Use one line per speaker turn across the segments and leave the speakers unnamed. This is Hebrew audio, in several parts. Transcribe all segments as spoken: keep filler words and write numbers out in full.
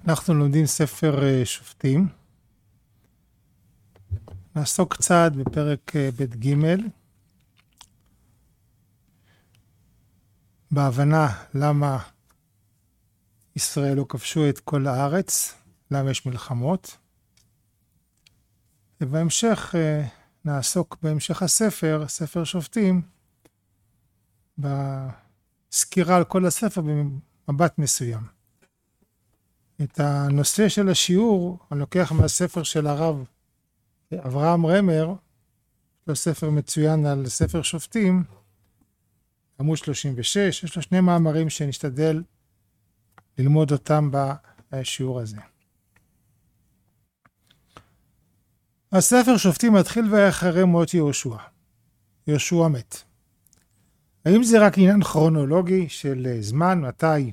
אנחנו לומדים ספר שופטים. נעסוק קצת בפרק ב' ג' בהבנה למה ישראל לא כבשו את כל הארץ, למה יש מלחמות. ובהמשך נעסוק בהמשך הספר, ספר שופטים, בסקירה על כל הספר במבט מסוים. את הנושא של השיעור אני לוקח מהספר של הרב אברהם רמר, לו ספר מצוין על ספר שופטים, עמוד שלושים ושש, יש לו שני מאמרים שנשתדל ללמוד אותם בשיעור הזה. הספר שופטים מתחיל ואחרי מות יהושע. יהושע מת. האם זה רק עניין כרונולוגי של זמן, מתי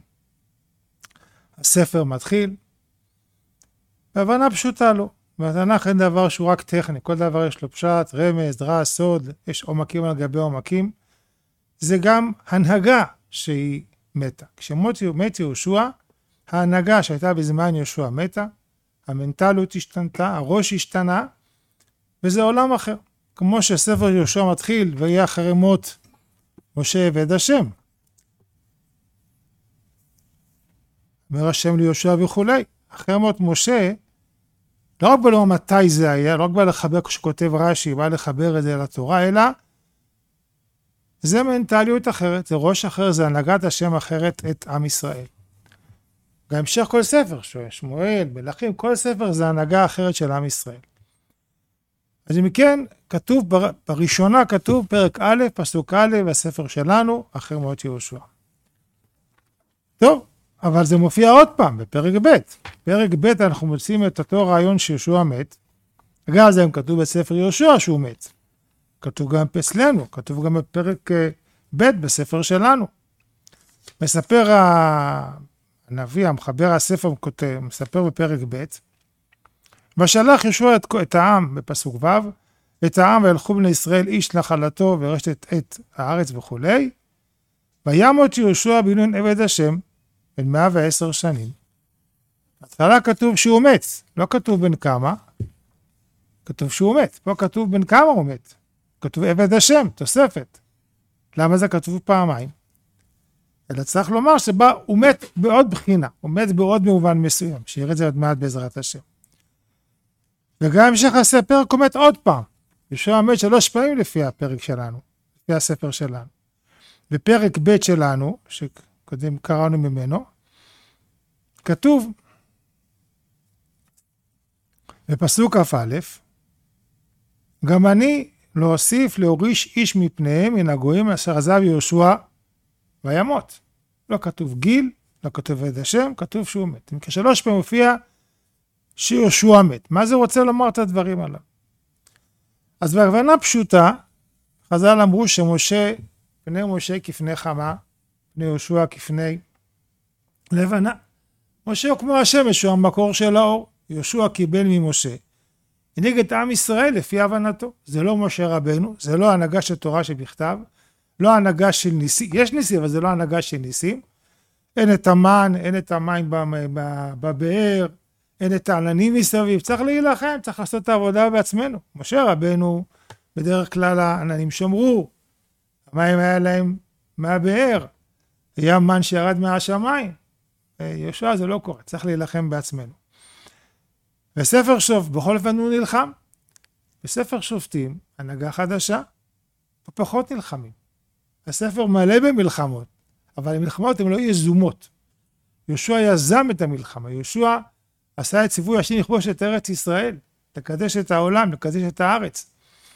הספר מתחיל? בהבנה פשוטה לא. בתנ"ך אין דבר שהוא רק טכני, כל דבר יש לו פשט, רמז, דרש, סוד, יש עומקים על גבי עומקים. זה גם הנהגה שהיא מתה. כשמות מת יהושע, ההנהגה שהייתה בזמן יהושע מתה, המנטליות השתנתה, הראש השתנה, וזה עולם אחר. כמו שספר יהושע מתחיל ויהיה אחרי מות משה עבד השם. אומר השם ליהושע וכולי. אחרי מות משה, לא רק בלומר מתי זה היה, לא רק בא לחבר כשכותב רש"י, בא לחבר את זה לתורה, אלא זה מנטליות אחרת, זה ראש אחר, זה הנהגת השם אחרת את עם ישראל. גם המשך כל ספר, שמואל, מלכים, כל ספר זה הנהגה אחרת של עם ישראל. אז אם כן, כתוב, בראשונה כתוב פרק א', פסוק א', הספר שלנו, אחרי מות יהושע. טוב, אבל זה מופיע עוד פעם, בפרק ב'. פרק ב' אנחנו מוצאים את אותו רעיון שיהושע מת. אגב, זה גם כתוב בספר יהושע שהוא מת. כתוב גם אצלנו, כתוב גם בפרק ב' בספר שלנו. מספר הנביא, המחבר הספר, מספר בפרק ב', ושלח יהושע את, את העם בפסוק ו', את העם וילכו בני ישראל איש נחלתו ורשת את, את הארץ וכולי, וימות יהושע בן נון עבד השם, בן מאה ועשר שנים. בהתחלה כתוב שהוא מת, לא כתוב בן כמה, כתוב שהוא מת, פה כתוב בן כמה הוא מת, כתוב עבד השם, תוספת. למה זה כתוב פעמיים? אלא צריך לומר שבה הוא מת בעוד בחינה, הוא מת בעוד במובן מסוים, שיראה את זה עוד מעט בעזרת השם. וגם המשך הספר הוא מת עוד פעם, יהושע מת שלוש פעמים לפי הפרק שלנו, לפי הספר שלנו. בפרק ב' שלנו, שקודם קראנו ממנו, כתוב בפסוק כ"א, גם אני להוסיף להוריש איש מפניהם מן הגויים אשר עזב יהושע וימות. לא כתוב גיל, לא כתוב עבד השם, כתוב שהוא מת. כשלוש פעמים מופיע שיהושע מת. מה זה רוצה לומר את הדברים עליו? אז בהבנה פשוטה, חז"ל אמרו שמשה, פני משה כפני חמה, פני יהושע כפני לבנה. משה הוא כמו השמש, הוא המקור של האור. יהושע קיבל ממשה. הנהיג את עם ישראל לפי הבנתו. זה לא משה רבנו, זה לא הנהגה של תורה שבכתב, לא הנהגה של ניסים. יש ניסים, אבל זה לא הנהגה של ניסים. אין את המן, אין את המים בבאר, אין את העננים מסביב. צריך להילחם, צריך לעשות את העבודה בעצמנו. משה רבנו, בדרך כלל העננים שמרו. המים היה להם מהבאר. היה מן שירד מהשמיים. יהושע זה לא קורה, צריך להילחם בעצמנו. בספר שופט, בכל אופן הוא נלחם. בספר שופטים, הנהגה חדשה, פחות נלחמים. הספר מלא במלחמות, אבל המלחמות הן לא יזומות. יהושע יזם את המלחמה, יהושע עשה את ציווי השני לכבוש את ארץ ישראל, לקדש את העולם, לקדש את הארץ.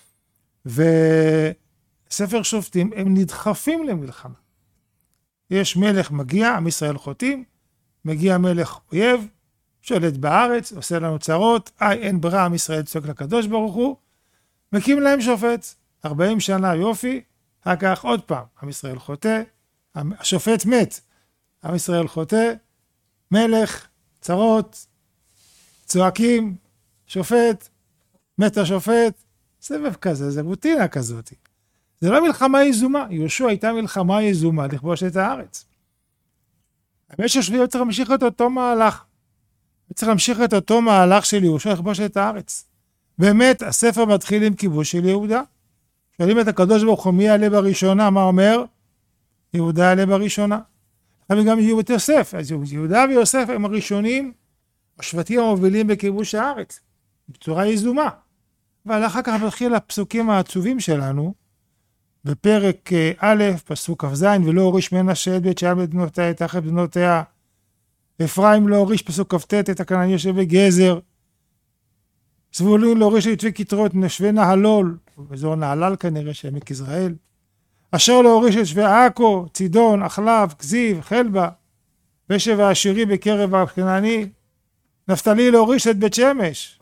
וספר שופטים הם נדחפים למלחמה. יש מלך מגיע, עם ישראל חוטאים, מגיע מלך אויב, שולט בארץ, עושה לנו צרות, איי, אין ברירה, עם ישראל צועק לקדוש ברוך הוא, מקים להם שופט, ארבעים שנה יופי, אחר כך עוד פעם, עם ישראל חוטא, השופט מת, עם ישראל חוטא, מלך, צרות, צועקים, שופט, מת השופט, סבב כזה, זה רוטינה כזאת. זה לא מלחמה יזומה, יהושע הייתה מלחמה יזומה לכבוש את הארץ. במשך שבועות צריך להמשיך את אותו מהלך. וצריך להמשיך את אותו מהלך של יהושע לכבוש את הארץ. באמת, הספר מתחיל עם כיבוש של יהודה. שואלים את הקדוש ברוך הוא מי יעלה בראשונה, מה אומר? יהודה יעלה בראשונה. אבל גם יהודה יוסף, אז יהודה ויוסף הם הראשונים, השבטים המובילים בכיבוש הארץ, בצורה יזומה. אבל אחר כך מתחיל הפסוקים העצובים שלנו, בפרק א', פסוק כ"ז, ולא הוריש מנשה את בית שאן ואת בנותיה, את אחת בנותיה. אפרים לא הוריש, פסוק כ"ט, את הכנעני יושב בגזר. זבולון לא הוריש ליטבי כתרות, נשבי נהלול, באזור נהלל כנראה שעמק יזרעאל. אשר לא הוריש את שבי עכו, צידון, אחלב, כזיב, חלבה, ושב העשירי בקרב הכנעני. נפתלי לא הוריש את בית שמש.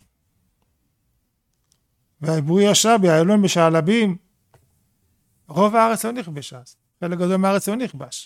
והעברי ישבי, האלון בשעלבים. רוב הארץ לא נכבש אז. חלק גדול מהארץ לא נכבש.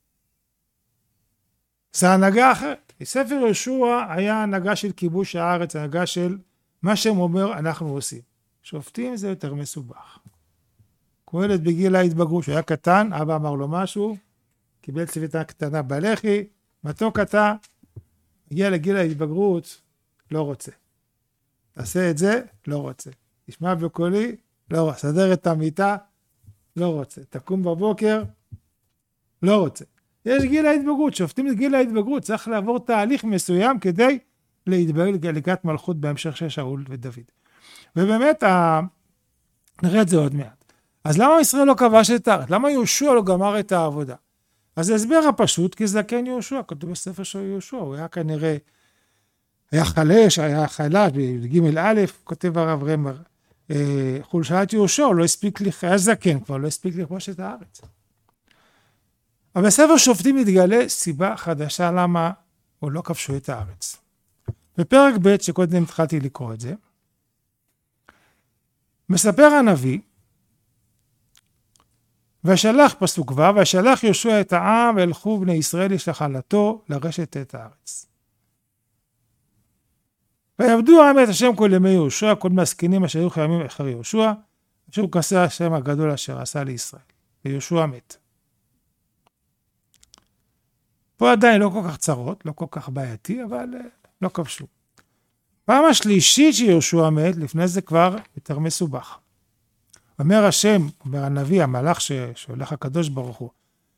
זה הנהגה אחרת. ספר יהושע היה הנהגה של כיבוש הארץ, הנהגה של מה שהם אומר אנחנו עושים. שופטים זה יותר מסובך. קהלת בגיל ההתבגרות, שהוא היה קטן, אבא אמר לו משהו, קיבל צביתה קטנה בלחי, מתוק אתה, הגיע לגיל ההתבגרות, לא רוצה. תעשה את זה, לא רוצה. תשמע בקולי, לא רוצה. סדר את המיטה, לא רוצה. תקום בבוקר, לא רוצה. יש גיל ההתבגרות, שופטים את גיל ההתבגרות, צריך לעבור תהליך מסוים כדי להתבגר לגת מלכות בהמשך של שאול ודוד. ובאמת, ה... נראה את זה עוד מעט. אז למה ישראל לא כבש את הארץ? למה יהושע לא גמר את העבודה? אז ההסבר הפשוט, כי זקן יהושע, כתוב בספר של יהושע, הוא היה כנראה, היה חלש, היה חלש, בג' א', כותב הרב רמר, אה, חולשת יהושע, הוא לא הספיק, היה זקן כבר, לא הספיק לכבוש את הארץ. אבל בספר שופטים מתגלה סיבה חדשה למה הוא לא כבשו את הארץ. בפרק ב' שקודם התחלתי לקרוא את זה, מספר הנביא, ושלח פסוק ו', ושלח יהושע את העם והלכו בני ישראל לשחלתו לרשת את הארץ. ויעבדו העם את השם כל ימי יהושע, כל מהזקנים אשר היו חיימים אחר יהושע, אשר הוא כסה השם הגדול אשר עשה לישראל. ויהושע מת. פה עדיין לא כל כך צרות, לא כל כך בעייתי, אבל לא כבשו. פעם השלישית שיהושע מת, לפני זה כבר יותר מסובך. אומר השם, אומר הנביא, המלאך שהולך הקדוש ברוך הוא,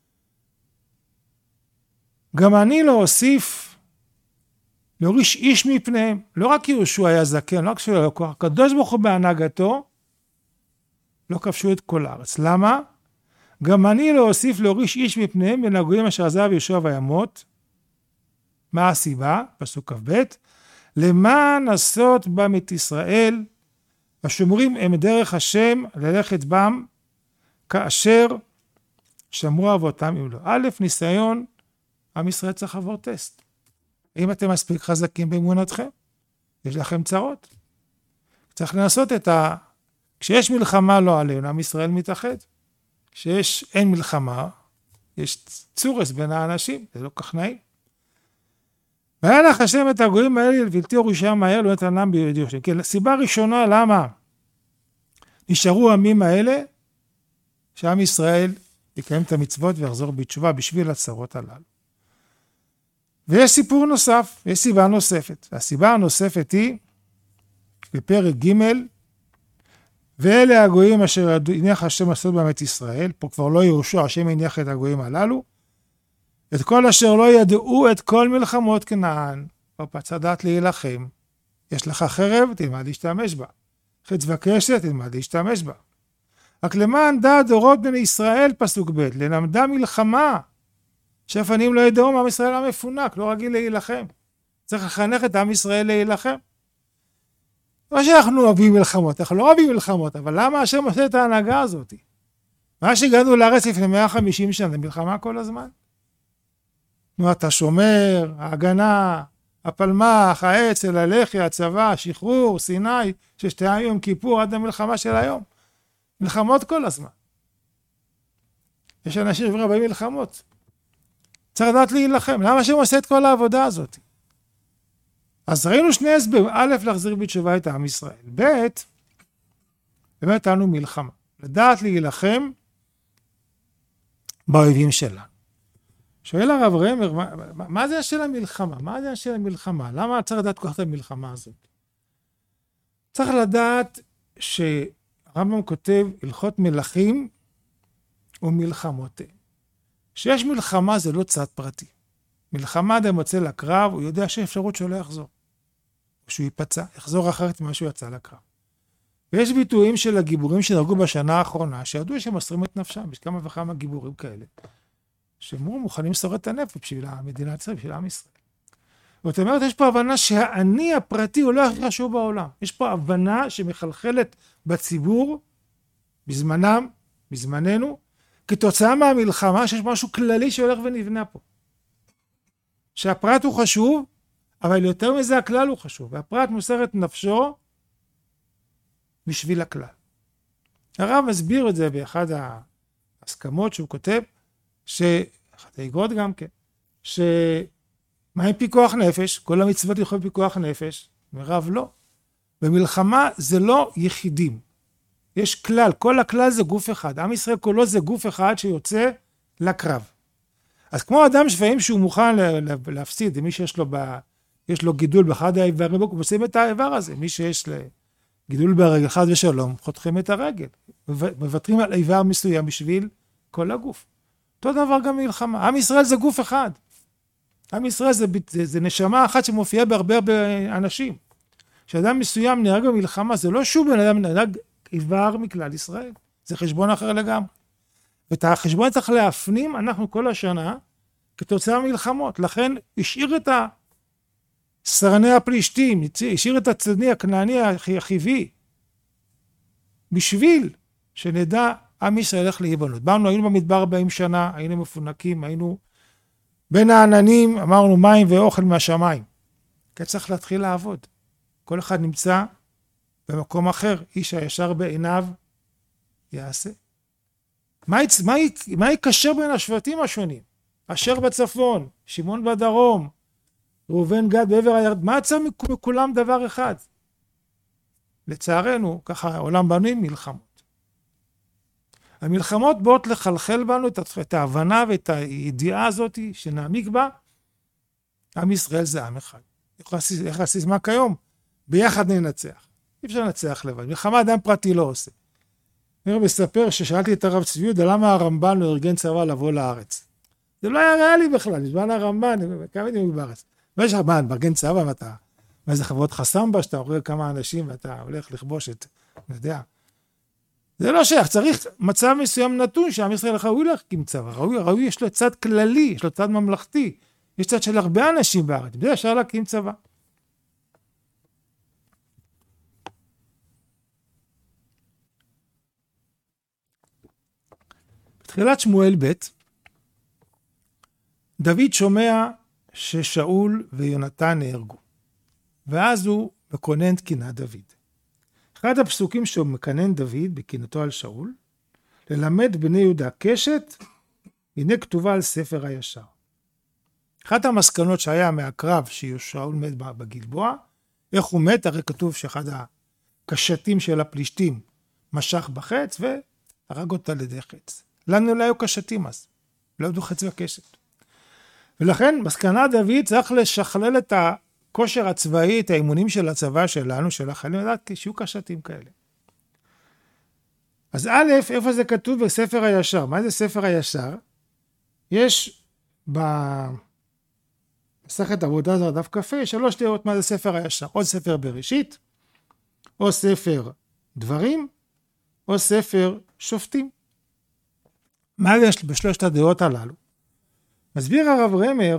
גם אני לא אוסיף להוריש איש מפניהם. לא רק יהושע היה זקן, לא רק שהוא היה כוח, הקדוש ברוך הוא בהנהגתו, לא כבשו את כל הארץ. למה? גם אני לא אוסיף להוריש איש מפניהם בין הגויים אשר עזב יהושע וימות. מה הסיבה? פסוק כ"ב, למען עשות בם את ישראל, השומרים הם דרך השם ללכת בם, כאשר שמרו אבותם אם לא. א', ניסיון, עם ישראל צריך לעבור טסט. אם אתם מספיק חזקים באמונתכם, יש לכם צרות. צריך לנסות את ה... כשיש מלחמה לא עלינו, עם ישראל מתאחד. כשיש אין מלחמה, יש צורס בין האנשים, זה לא כך נעים. וילך השם את הגויים האלה לבלתי הורישם מהר, לא נתנם בידי יהושע. כן, סיבה ראשונה למה נשארו העמים האלה, שעם ישראל יקיים את המצוות ויחזור בתשובה בשביל הצרות הללו. ויש סיפור נוסף, יש סיבה נוספת. הסיבה הנוספת היא בפרק ג', ואלה הגויים אשר הניח השם לעשות בהם את ישראל, פה כבר לא יהושע, השם הניח את הגויים הללו, את כל אשר לא ידעו את כל מלחמות כנען, בפץ הדת להילחם. יש לך חרב, תלמד להשתמש בה. חץ וקשת, תלמד להשתמש בה. רק למען דעת דורות בני ישראל, פסוק ב', ללמדה מלחמה, שפנים לא ידעו עם ישראל המפונק, לא רגיל להילחם. צריך לחנך את עם ישראל להילחם. לא שאנחנו אוהבים מלחמות, אנחנו לא אוהבים מלחמות, אבל למה השם עושה את ההנהגה הזאת? מה שהגענו לארץ לפני מאה וחמישים שנה, מלחמה כל הזמן. תנועת השומר, ההגנה, הפלמח, האצ"ל, הלח"י, הצבא, השחרור, סיני, ששת ימים יום כיפור עד המלחמה של היום. מלחמות כל הזמן. יש אנשים שעוברים הרבה מלחמות. צריך לדעת להילחם. למה השם עושה את כל העבודה הזאת? אז ראינו שני הסברים. א', להחזיר בתשובה את עם ישראל. ב', באמת היינו מלחמה. לדעת להילחם באויבים שלנו. שואל הרב רמר, מה, מה, מה זה של המלחמה? מה זה של המלחמה? למה צריך לדעת כל כך את המלחמה הזאת? צריך לדעת שהרמב"ם כותב הלכות מלכים ומלחמות. שיש מלחמה זה לא צד פרטי. מלחמה אדם יוצא לקרב, הוא יודע שיש אפשרות שהוא לא יחזור. שהוא ייפצע, יחזור אחרת ממה שהוא יצא לקרב. ויש ביטויים של הגיבורים שנהרגו בשנה האחרונה, שידעו שהם מסרים את נפשם, יש כמה וכמה גיבורים כאלה, שאמרו מוכנים למסור את הנפש בשביל המדינה ישראל, בשביל עם ישראל. זאת אומרת, יש פה הבנה שהאני הפרטי הוא לא הכי חשוב בעולם. יש פה הבנה שמחלחלת בציבור, בזמנם, בזמננו, כתוצאה מהמלחמה שיש משהו כללי שהולך ונבנה פה. שהפרט הוא חשוב, אבל יותר מזה הכלל הוא חשוב. והפרט מוסר את נפשו בשביל הכלל. הרב מסביר את זה באחד ההסכמות שהוא כותב, שאחד האגרות גם כן, שמה עם פיקוח נפש? כל המצוות יכול פיקוח נפש, ורב לא. במלחמה זה לא יחידים. יש כלל, כל הכלל זה גוף אחד. עם ישראל כולו זה גוף אחד שיוצא לקרב. אז כמו אדם שפעים שהוא מוכן להפסיד, מי שיש לו, ב, יש לו גידול באחד האיברים, הוא משים את האיבר הזה. מי שיש גידול ברגל חד ושלום, חותכים את הרגל. מוותרים על איבר מסוים בשביל כל הגוף. אותו דבר גם מלחמה. עם ישראל זה גוף אחד. עם ישראל זה, זה, זה נשמה אחת שמופיעה בהרבה הרבה אנשים. כשאדם מסוים נהרג במלחמה, זה לא שוב בן אדם נהרג איבר מכלל ישראל. זה חשבון אחר לגמרי. ואת החשבון צריך להפנים אנחנו כל השנה כתוצאה מלחמות. לכן השאיר את סרני הפלישתים, השאיר את הצדני הכנעני החיבי, בשביל שנדע עם ישראל הולך להיבנות. באנו, היינו במדבר ארבעים שנה, היינו מפונקים, היינו בין העננים, אמרנו מים ואוכל מהשמיים. כי צריך להתחיל לעבוד. כל אחד נמצא במקום אחר, איש הישר בעיניו יעשה. מה, מה, מה יקשר בין השבטים השונים? אשר בצפון, שמעון בדרום, ראובן גד בעבר הירד, מה יצא מכולם דבר אחד? לצערנו, ככה העולם בנוי מלחמות. המלחמות באות לחלחל בנו את ההבנה ואת הידיעה הזאת שנעמיק בה. עם ישראל זה עם אחד. איך הסיסמה כיום? ביחד ננצח. אי אפשר לנצח לבד. מלחמה אדם פרטי לא עושה. אני מספר ששאלתי את הרב צבי יהודה למה הרמב"ן לא ארגן צבא לבוא לארץ. זה לא היה ריאלי בכלל, בזמן הרמב"ן, כמה ימים בארץ. ויש רמב"ן, מארגן צבא ואתה, ואיזה חברות חסם בה, שאתה רואה כמה אנשים ואתה הולך לכבוש את, אני יודע. זה לא שייך, צריך מצב מסוים נתון שעם ישראל ראוי להקים צבא, ראוי, ראוי, יש לו צד כללי, יש לו צד ממלכתי, יש צד של הרבה אנשים בארץ, בזה אפשר להקים צבא. בתחילת שמואל ב' דוד שומע ששאול ויונתן נהרגו, ואז הוא מקונן תקינת דוד. אחד הפסוקים שהוא מקנן דוד בקינתו על שאול, ללמד בני יהודה קשת, הנה כתובה על ספר הישר. אחת המסקנות שהיה מהקרב ששאול מת בגלבוע, איך הוא מת? הרי כתוב שאחד הקשתים של הפלישתים משך בחץ והרג אותה לידי חץ. לנו לא היו קשתים אז, לא ידעו חץ וקשת. ולכן מסקנה דוד צריך לשכלל את הכושר הצבאי, את האימונים של הצבא שלנו, של החיילים, לדעת שיהיו קשתים כאלה. אז א', איפה זה כתוב בספר הישר? מה זה ספר הישר? יש במסכת עבודה זרה דף כ"ה, שלוש דעות מה זה ספר הישר. או ספר בראשית, או ספר דברים, או ספר שופטים. מה יש בשלושת הדעות הללו? מסביר הרב רמר,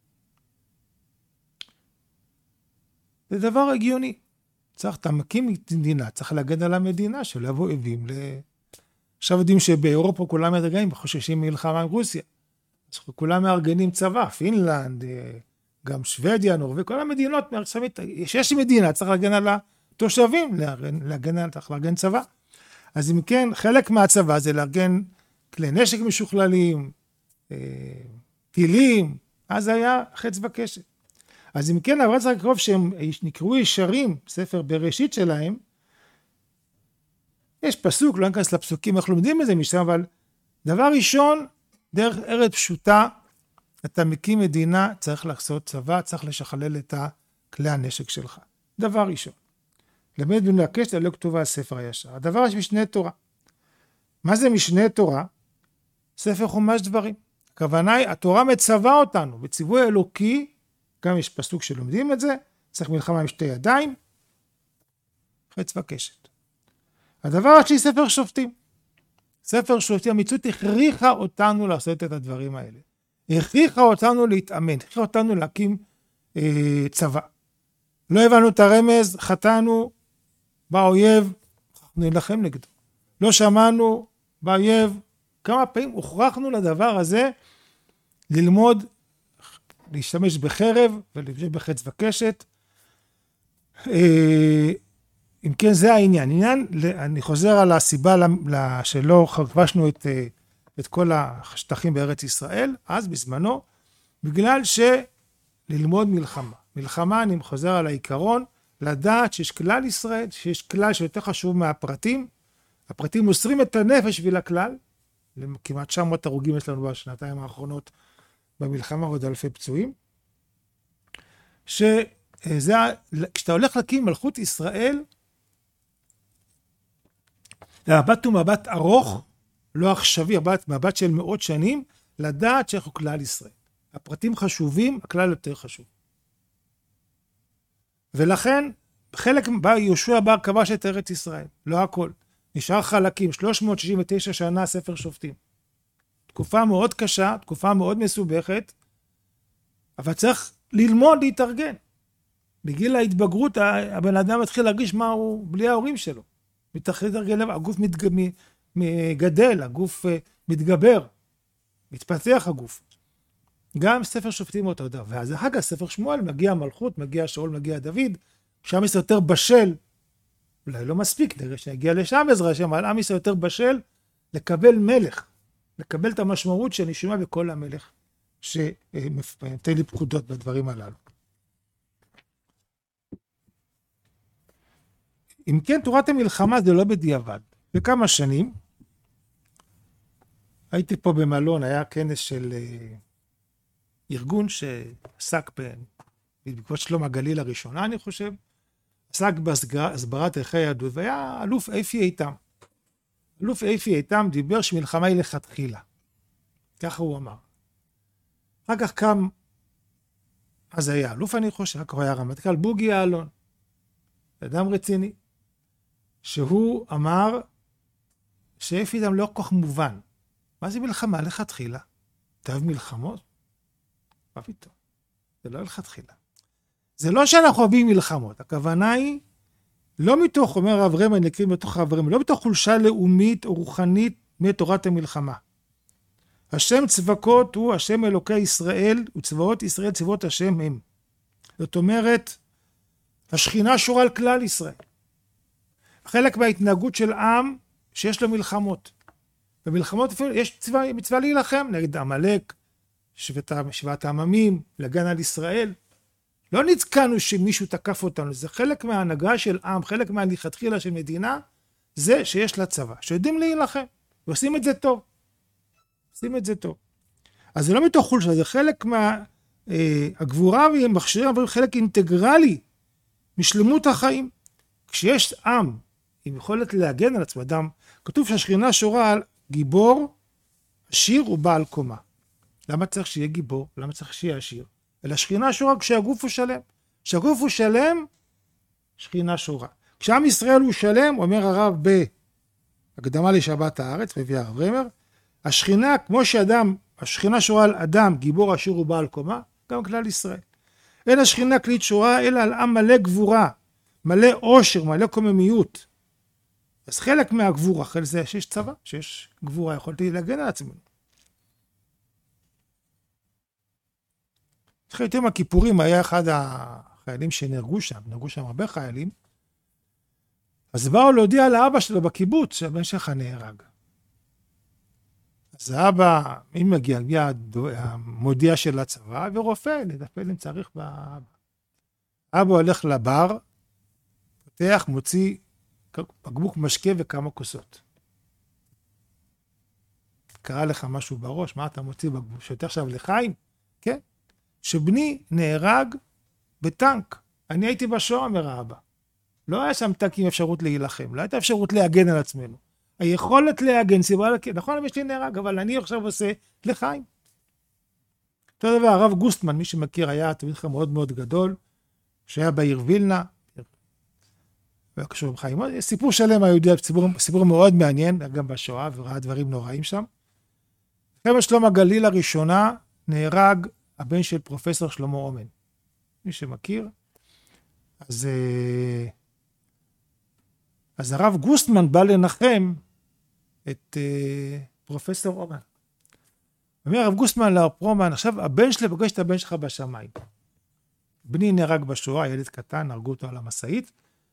זה דבר הגיוני. צריך, אתה מקים מדינה, צריך להגן על המדינה, שלא יבואו אויבים ל... עכשיו יודעים שבאירופה כולם מארגנים, חוששים מלחמה עם רוסיה. אז כולם מארגנים צבא, פינלנד, גם שוודיה, נורווגיה, כל המדינות, שיש מדינה, צריך להגן על התושבים, להגן על, צריך לארגן צבא. אז אם כן, חלק מהצבא זה לארגן כלי נשק משוכללים, טילים, אז היה חץ וקשת. אז אם כן, אבל צריך לקרוב שהם נקראו ישרים, ספר בראשית שלהם, יש פסוק, לא נכנס לפסוקים, אנחנו לומדים את זה משם, אבל דבר ראשון, דרך ארץ פשוטה, אתה מקים מדינה, צריך לעשות צבא, צריך לשכלל את כלי הנשק שלך. דבר ראשון. למד ולקש, לא כתובה על ספר הישר. הדבר יש משנה תורה. מה זה משנה תורה? ספר חומש דברים. הכוונה היא, התורה מצווה אותנו, בציווי אלוקי, גם יש פסוק שלומדים את זה, צריך מלחמה עם שתי ידיים, חץ וקשת. הדבר השני, ספר שופטים. ספר שופטים, המציאות הכריחה אותנו לעשות את הדברים האלה. הכריחה אותנו להתאמן, הכריחה אותנו להקים אה, צבא. לא הבנו את הרמז, חטאנו, באויב, נלחם נגדו. לא שמענו, באויב, כמה פעמים הוכרחנו לדבר הזה, ללמוד, להשתמש בחרב, ולהשתמש בחץ וקשת. אה, אם כן, זה העניין. עניין, אני חוזר על הסיבה שלא כבשנו את, את כל השטחים בארץ ישראל, אז בזמנו, בגלל שללמוד מלחמה. מלחמה, אני חוזר על העיקרון, לדעת שיש כלל ישראל, שיש כלל שיותר חשוב מהפרטים. הפרטים מוסרים את הנפש בשביל הכלל, כמעט תשע מאות הרוגים יש לנו בשנתיים האחרונות במלחמה, עוד אלפי פצועים. שזה, כשאתה הולך להקים מלכות ישראל, המבט הוא מבט ארוך, לא עכשווי, מבט, מבט של מאות שנים, לדעת שאנחנו כלל ישראל. הפרטים חשובים, הכלל יותר חשוב. ולכן, חלק, יהושע בא כבש את ארץ ישראל, לא הכל. נשאר חלקים, שלוש מאות שישים ותשע שנה ספר שופטים. תקופה מאוד קשה, תקופה מאוד מסובכת, אבל צריך ללמוד להתארגן. בגיל ההתבגרות, הבן אדם מתחיל להרגיש מה הוא בלי ההורים שלו. מתחיל להתארגן, הגוף מגדל, הגוף מתגבר, מתפתח הגוף. גם ספר שופטים אותו דבר. ואז אחר כך ספר שמואל, מגיע המלכות, מגיע שאול, מגיע דוד, שם יש יותר בשל, אולי לא מספיק, נראה שנגיע לשם עזרא השם, אבל עם ישראל יותר בשל לקבל מלך, לקבל את המשמעות שאני שומע בכל המלך, שנותן לי פקודות בדברים הללו. אם כן, תורת המלחמה זה לא בדיעבד. בכמה שנים, הייתי פה במלון, היה כנס של ארגון שעסק בעקבות שלום הגליל הראשונה, אני חושב, עסק בהסברת ערכי היהדות, והיה אלוף אפי איתם. אלוף אפי איתם דיבר שמלחמה היא לכתחילה. ככה הוא אמר. אחר כך קם, אז היה אלוף אני חושב, אחר כך היה רמטכ"ל בוגי יעלון, אדם רציני, שהוא אמר שאפי איתם לא כל כך מובן. מה זה מלחמה לכתחילה? תאהב מלחמות? מה פתאום? זה לא לכתחילה. זה לא שאנחנו אוהבים מלחמות, הכוונה היא, לא מתוך, אומר הרב רמן, נקראים בתוך הרב רמן, לא מתוך חולשה לאומית או רוחנית מתורת המלחמה. השם צבקות הוא השם אלוקי ישראל, וצבאות ישראל צבאות השם הם. זאת אומרת, השכינה שורה על כלל ישראל. חלק מההתנהגות של עם שיש לו מלחמות. במלחמות יש צבא, מצווה להילחם נגד עמלק, שבעת העממים, להגן על ישראל. לא נתקענו שמישהו תקף אותנו, זה חלק מההנהגה של עם, חלק מהלכתחילה של מדינה, זה שיש לה צבא, שיודעים להילחם, ועושים את זה טוב. עושים את זה טוב. אז זה לא מתוך חולשה, זה חלק מהגבורה ומכשירים, אבל חלק אינטגרלי משלמות החיים. כשיש עם עם יכולת להגן על עצמו, אדם, כתוב שהשכינה שורה על גיבור, עשיר ובעל קומה. למה צריך שיהיה גיבור? למה צריך שיהיה עשיר? אלא שכינה שורה כשהגוף הוא שלם. כשהגוף הוא שלם, שכינה שורה. כשעם ישראל הוא שלם, אומר הרב בהקדמה לשבת הארץ, מביא הרב רמר, השכינה, כמו שאדם, השכינה שורה על אדם, גיבור, עשיר ובעל קומה, גם כלל ישראל. אין השכינה כלית שורה, אלא על עם מלא גבורה, מלא עושר, מלא קוממיות. אז חלק מהגבורה, אחרי זה שיש צבא, שיש גבורה, יכולתי להגן על עצמנו. אחרי יום הכיפורים היה אחד החיילים שנהרגו שם, נהרגו שם הרבה חיילים, אז באו להודיע לאבא שלו בקיבוץ שהבן שלך נהרג. אז האבא, מי מגיע? מגיע המודיע של הצבא ורופא, לטפל אם צריך באבא. אבא הולך לבר, פותח, מוציא בקבוק משקה וכמה כוסות. קרה לך משהו בראש, מה אתה מוציא בקבוק? שותה עכשיו לחיים? שבני נהרג בטנק. אני הייתי בשואה, אומר האבא. לא היה שם טנק עם אפשרות להילחם, לא הייתה אפשרות להגן על עצמנו. היכולת להגן, סיבה, נכון, אמא שלי נהרג, אבל אני עכשיו עושה לחיים. אותו דבר, הרב גוסטמן, מי שמכיר, היה תלמיד חכם מאוד מאוד גדול, שהיה בעיר וילנה, והיה קשור עם חיים. סיפור שלם היהודי, סיפור, סיפור מאוד מעניין, גם בשואה, וראה דברים נוראים שם. מלחמת שלום הגליל הראשונה, נהרג הבן של פרופסור שלמה אומן. מי שמכיר. אז, אז הרב גוסטמן בא לנחם את פרופסור אומן. אומר הרב גוסטמן לרב פרומן, עכשיו הבן שלי פוגש את הבן שלך בשמיים. בני נהרג בשואה, ילד קטן, הרגו אותו על המשאית,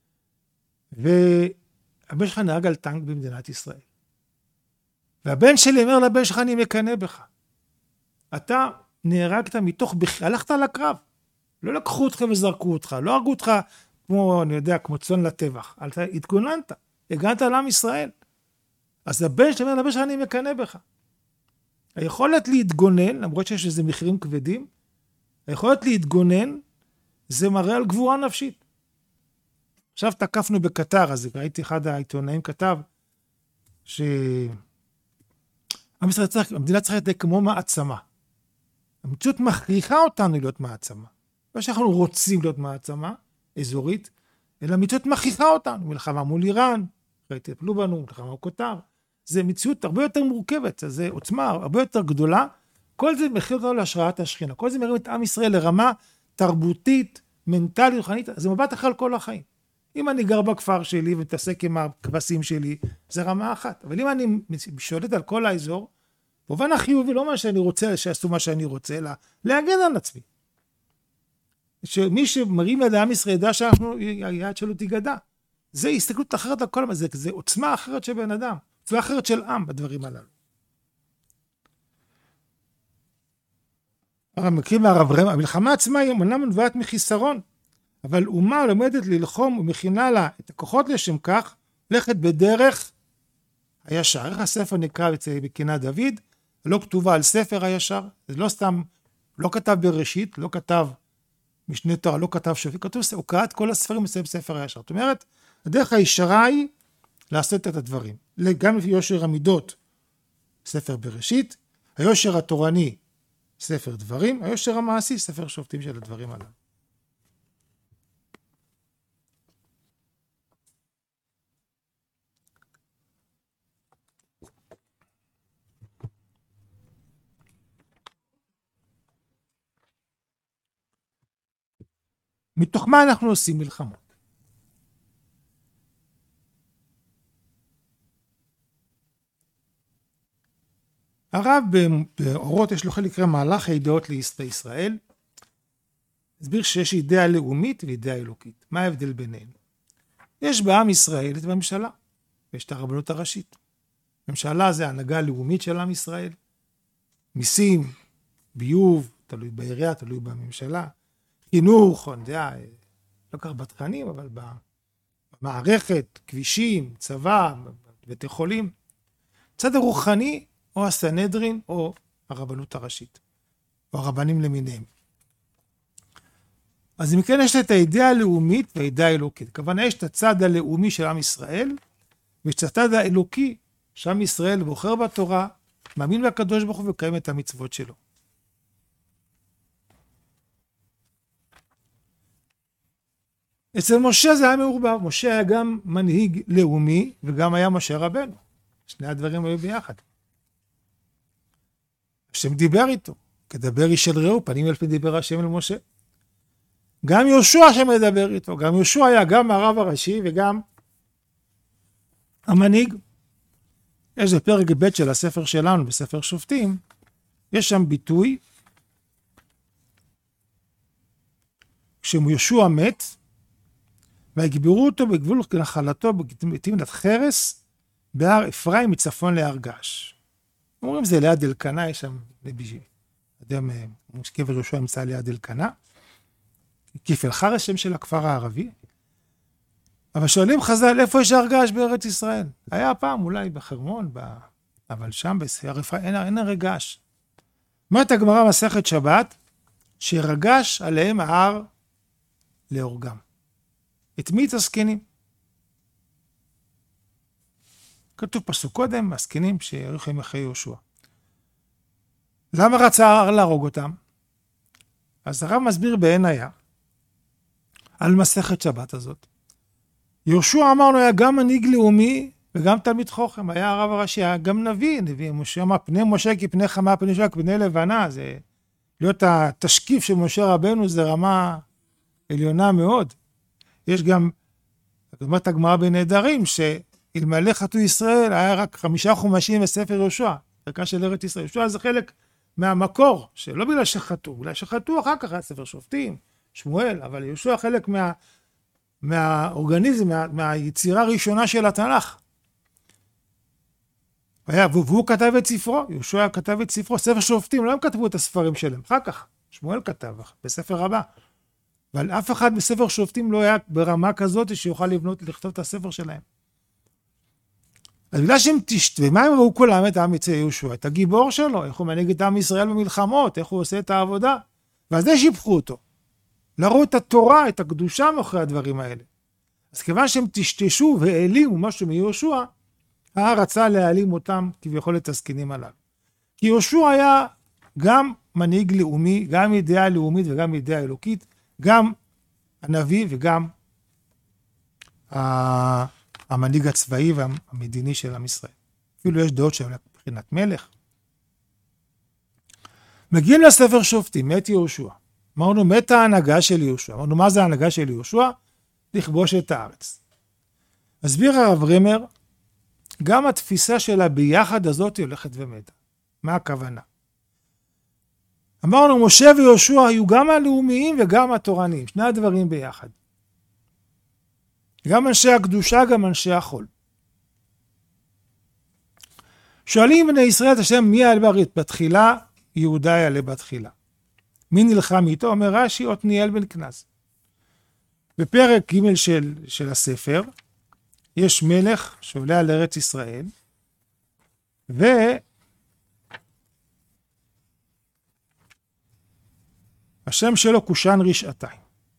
והבן שלך נהרג על טנק במדינת ישראל. והבן שלי אומר לבן שלך, אני מקנא בך. אתה נהרגת מתוך, הלכת לקרב. לא לקחו אותך וזרקו אותך, לא הרגו אותך כמו, אני יודע, כמו צאן לטבח. אתה התגוננת, הגנת על עם ישראל. אז הבן שלי אומר לבן שלך, אני מקנא בך. היכולת להתגונן, למרות שיש איזה מחירים כבדים, היכולת להתגונן, זה מראה על גבורה נפשית. עכשיו תקפנו בקטר, אז ראיתי אחד העיתונאים כתב, שהמדינה צריכה להיות כמו מעצמה. המציאות מכריחה אותנו להיות מעצמה. לא שאנחנו רוצים להיות מעצמה אזורית, אלא המציאות מכריחה אותנו. מלחמה מול איראן, תטפלו בנו, מלחמה מול קטר. זה מציאות הרבה יותר מורכבת, זה עוצמה הרבה יותר גדולה. כל זה מכריח אותנו להשראת השכינה. כל זה מרים את עם ישראל לרמה תרבותית, מנטלית, רוחנית. זה מבט אחר על כל החיים. אם אני גר בכפר שלי ומתעסק עם הכבשים שלי, זה רמה אחת. אבל אם אני שולט על כל האזור, במובן החיובי, לא מה שאני רוצה, שיעשו מה שאני רוצה, אלא להגן על עצמי. שמי שמרים יד עם ישראל ידע שאנחנו, היד שלו תיגדע. זה הסתכלות אחרת על כל מה, זה, זה עוצמה אחרת של בן אדם, עוצמה אחרת של עם בדברים הללו. המקרים מהרב רם, המלחמה עצמה היא אמנם נובעת מחיסרון, אבל אומה לומדת ללחום ומכינה לה את הכוחות לשם כך, ללכת בדרך הישר. איך הספר נקרא בקינת דוד? לא כתובה על ספר הישר, זה לא סתם, לא כתב בראשית, לא כתב משנה תורה, לא כתב שופט, כתוב, הוא קרא את כל הספרים בספר הישר. זאת אומרת, הדרך הישרה היא לעשות את הדברים. גם לפי יושר המידות, ספר בראשית, היושר התורני, ספר דברים, היושר המעשי, ספר שופטים של הדברים הללו. מתוך מה אנחנו עושים מלחמות? הרב באורות יש לו חלק נקרא מהלך הידיעות לישראל, הסביר שיש אידאה לאומית ואידאה אלוקית. מה ההבדל ביניהם? יש בעם ישראל את הממשלה, ויש את הרבנות הראשית. ממשלה זה ההנהגה הלאומית של עם ישראל, מיסים, ביוב, תלוי בעירייה, תלוי בממשלה, חינוך, אני יודע, לא כך בתכנים, אבל במערכת, כבישים, צבא, בתי חולים. צד הרוחני, או הסנהדרין, או הרבנות הראשית, או הרבנים למיניהם. אז אם כן, יש את האידאה הלאומית והאידאה האלוקית. כוונה, יש את הצד הלאומי של עם ישראל, ויש את הצד האלוקי, שעם ישראל בוחר בתורה, מאמין בקדוש ברוך הוא וקיים את המצוות שלו. אצל משה זה היה מעורבב. משה היה גם מנהיג לאומי, וגם היה משה רבנו. שני הדברים היו ביחד. השם דיבר איתו, כדבר איש אל רעהו, פנים אל פנים דיבר השם אל משה. גם יהושע השם מדבר איתו, גם יהושע היה גם הרב הראשי וגם המנהיג. יש בפרק ב' של הספר שלנו, בספר שופטים, יש שם ביטוי, כשיהושע מת, והגבירו אותו בגבול נחלתו בתמנת חרס, בהר אפרים מצפון להר געש. אומרים זה ליד אלקנה, יש שם לביג'י. אדם, קבר יהושע נמצא ליד אלקנה. כיפל חרס, שם של הכפר הערבי. אבל שואלים חז"ל, איפה יש הר געש בארץ ישראל? היה פעם אולי בחרמון, ב... אבל שם בהר אפרים אין, אין הר געש. אומרת הגמרא מסכת שבת, שרגש עליהם ההר להורגם. את מי תזקנים? כתוב פסוק קודם, הזקנים שיאריכו ימי חיי יהושע. למה רצה ההר להרוג אותם? אז הרב מסביר בעין היה, על מסכת שבת הזאת. יהושע אמרנו היה גם מנהיג לאומי וגם תלמיד חוכם, היה הרב הראשי, היה גם נביא, נביא משה אמר, פני משה כפני חמה, פני שלה כפני לבנה, זה להיות התשקיף של משה רבנו, זה רמה עליונה מאוד. יש גם, אומרת הגמרא בנהדרים, שאלמלא חטאו ישראל, היה רק חמישה חומשים בספר יהושע, דרכה של ארץ ישראל. יהושע זה חלק מהמקור, שלא בגלל שחטאו, בגלל שחטאו אחר כך היה ספר שופטים, שמואל, אבל יהושע חלק מה, מהאורגניזם, מה, מהיצירה הראשונה של התנ"ך. היה, והוא כתב את ספרו, יהושע כתב את ספרו, ספר שופטים, לא הם כתבו את הספרים שלהם, אחר כך, שמואל כתב, בספר הבא. אבל אף אחד בספר שופטים לא היה ברמה כזאת שיוכל לבנות, לכתוב את הספר שלהם. אז בגלל שהם תשת, ומה הם ראו כולם את העם יצא יהושע? את הגיבור שלו, איך הוא מנהיג את עם ישראל במלחמות, איך הוא עושה את העבודה. ואז זה שיבחו אותו. לראו את התורה, את הקדושה מאחורי הדברים האלה. אז כיוון שהם תשתשו והעלימו משהו מיהושע, ההר רצה להעלים אותם כביכול את הזקנים עליו. כי יהושע היה גם מנהיג לאומי, גם ידיעה לאומית וגם ידיעה אלוקית, גם הנביא וגם המנהיג הצבאי והמדיני של עם ישראל. אפילו יש דעות שהיו מבחינת מלך. מגיעים לספר שופטים, מת יהושע. אמרנו, מת ההנהגה של יהושע. אמרנו, מה זה ההנהגה של יהושע? לכבוש את הארץ. מסביר הרב רמר, גם התפיסה שלה ביחד הזאת הולכת ומתה. מה הכוונה? אמרנו, משה ויהושע היו גם הלאומיים וגם התורניים, שני הדברים ביחד. גם אנשי הקדושה, גם אנשי החול. שואלים בני ישראל את השם, מי יעלה ברית? בתחילה, יהודה יעלה בתחילה. מי נלחם איתו? אומר רש"י, עתניאל בן כנז. בפרק ג' של, של הספר, יש מלך שעולה על ארץ ישראל, ו... השם שלו קושן רשעתיים.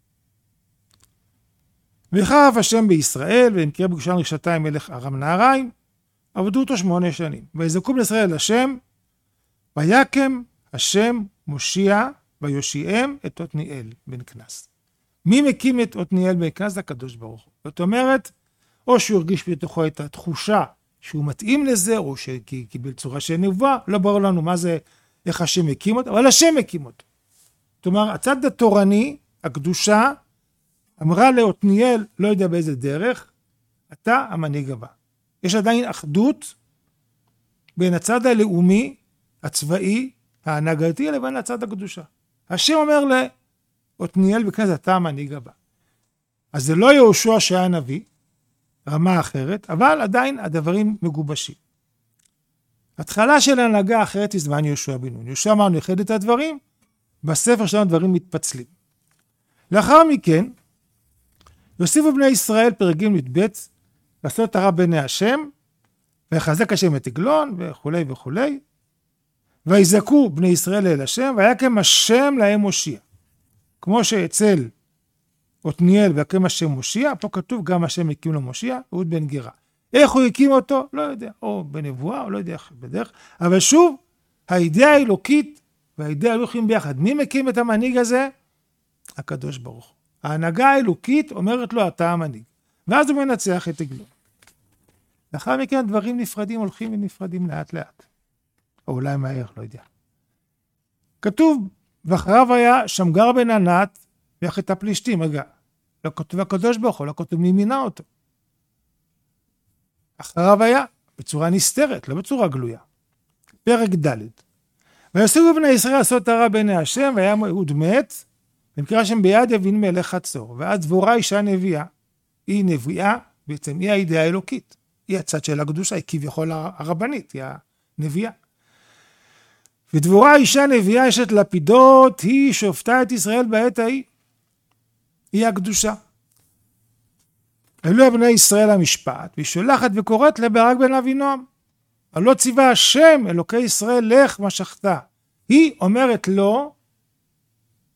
וחרב השם בישראל, ונקרא בקושן רשעתיים מלך ארם נהריים, עבדו אותו שמונה שנים. ויזעקו בני ישראל השם, ויקם השם מושיע, ויושיעם את עתניאל בן כנז. מי מקים את עתניאל בן כנז? הקדוש ברוך הוא. זאת אומרת, או שהוא הרגיש בתוכו את התחושה שהוא מתאים לזה, או שקיבל צורה של נבואה, לא ברור לנו מה זה, איך השם מקים אותו, אבל השם מקים אותו. זאת אומרת, הצד התורני, הקדושה, אמרה לעתניאל, לא יודע באיזה דרך, אתה המנהיג הבא. יש עדיין אחדות בין הצד הלאומי, הצבאי, ההנהגתי, לבין הצד הקדושה. השם אומר לעתניאל בכנז, אתה המנהיג הבא. אז זה לא יהושע שהיה נביא, רמה אחרת, אבל עדיין הדברים מגובשים. התחלה של ההנהגה האחרת היא זמן יהושע בן נון. יהושע אמרנו, אחד את הדברים, בספר שלנו דברים מתפצלים. לאחר מכן, יוסיפו בני ישראל פרקים י"ב, לעשות הרע בעיני השם, ויחזק השם את עגלון, וכו' וכו'. ויזעקו בני ישראל אל השם, ויקם השם להם מושיע. כמו שאצל עתניאל ויקם השם מושיע, פה כתוב גם השם הקים לו מושיע, אהוד בן גרה. איך הוא הקים אותו? לא יודע, או בנבואה, או לא יודע איך בדרך, אבל שוב, הידיעה האלוקית והידיעה האלוקים ביחד. מי מקים את המנהיג הזה? הקדוש ברוך הוא. ההנהגה האלוקית אומרת לו, אתה המנהיג. ואז הוא מנצח את עגלון. לאחר מכן דברים נפרדים הולכים ונפרדים לאט לאט. או אולי מהר, לא יודע. כתוב, ואחריו היה שמגר בן ענת, ויחד את הפלישתים, רגע, לא כתוב הקדוש ברוך הוא, לא כתוב מי מינה אותו. אחריו היה, בצורה נסתרת, לא בצורה גלויה. פרק ד' ויוסיפו בני ישראל לעשות הרע בעיני השם, והיה אהוד מת, ונקרא שם ביד יבין מלך חצור. ואז דבורה אישה נביאה, היא נביאה, בעצם היא הידיעה האלוקית. היא הצד של הקדושה, היא כביכול הרבנית, היא הנביאה. ודבורה אישה נביאה אשת לפידות, היא שופטה את ישראל בעת ההיא. היא הקדושה. אלו בני ישראל המשפט, והיא שולחת וקוראת לברק בן אבינועם. הלא ציווה השם אלוקי ישראל לך משכת. היא אומרת לו,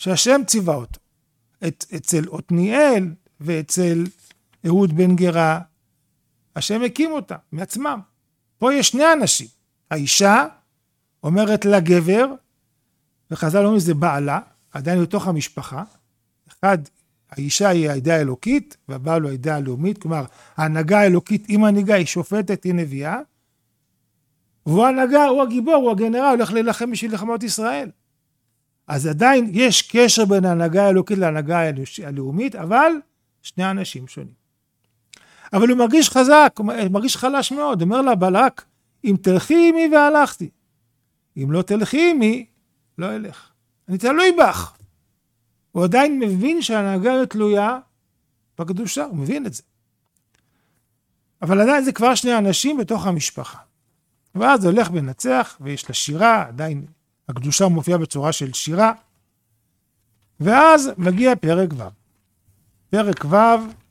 שהשם ציווה אותו. את, אצל עתניאל ואצל אהוד בן גרה, השם הקים אותה מעצמם. פה יש שני אנשים. האישה אומרת לגבר, וחז"ל אומרים זה בעלה, עדיין בתוך המשפחה. אחד, האישה היא העדה האלוקית, והבעל הוא העדה הלאומית, כלומר, ההנהגה האלוקית היא מנהיגה, היא שופטת, היא נביאה, והוא ההנהגה, הוא הגיבור, הוא הגנרל, הולך להילחם בשביל לחמות ישראל. אז עדיין יש קשר בין ההנהגה האלוקית להנהגה הלאומית, אבל שני אנשים שונים. אבל הוא מרגיש חזק, הוא מרגיש חלש מאוד, אומר לה בלק, אם תלכי עמי והלכתי, אם לא תלכי עמי, לא אלך. אני תלוי בך. הוא עדיין מבין שההנהגה היא תלויה בקדושה, הוא מבין את זה. אבל עדיין זה כבר שני אנשים בתוך המשפחה. ואז זה הולך בנצח, ויש לה שירה, עדיין הקדושה מופיעה בצורה של שירה, ואז מגיע פרק ו'. פרק ו',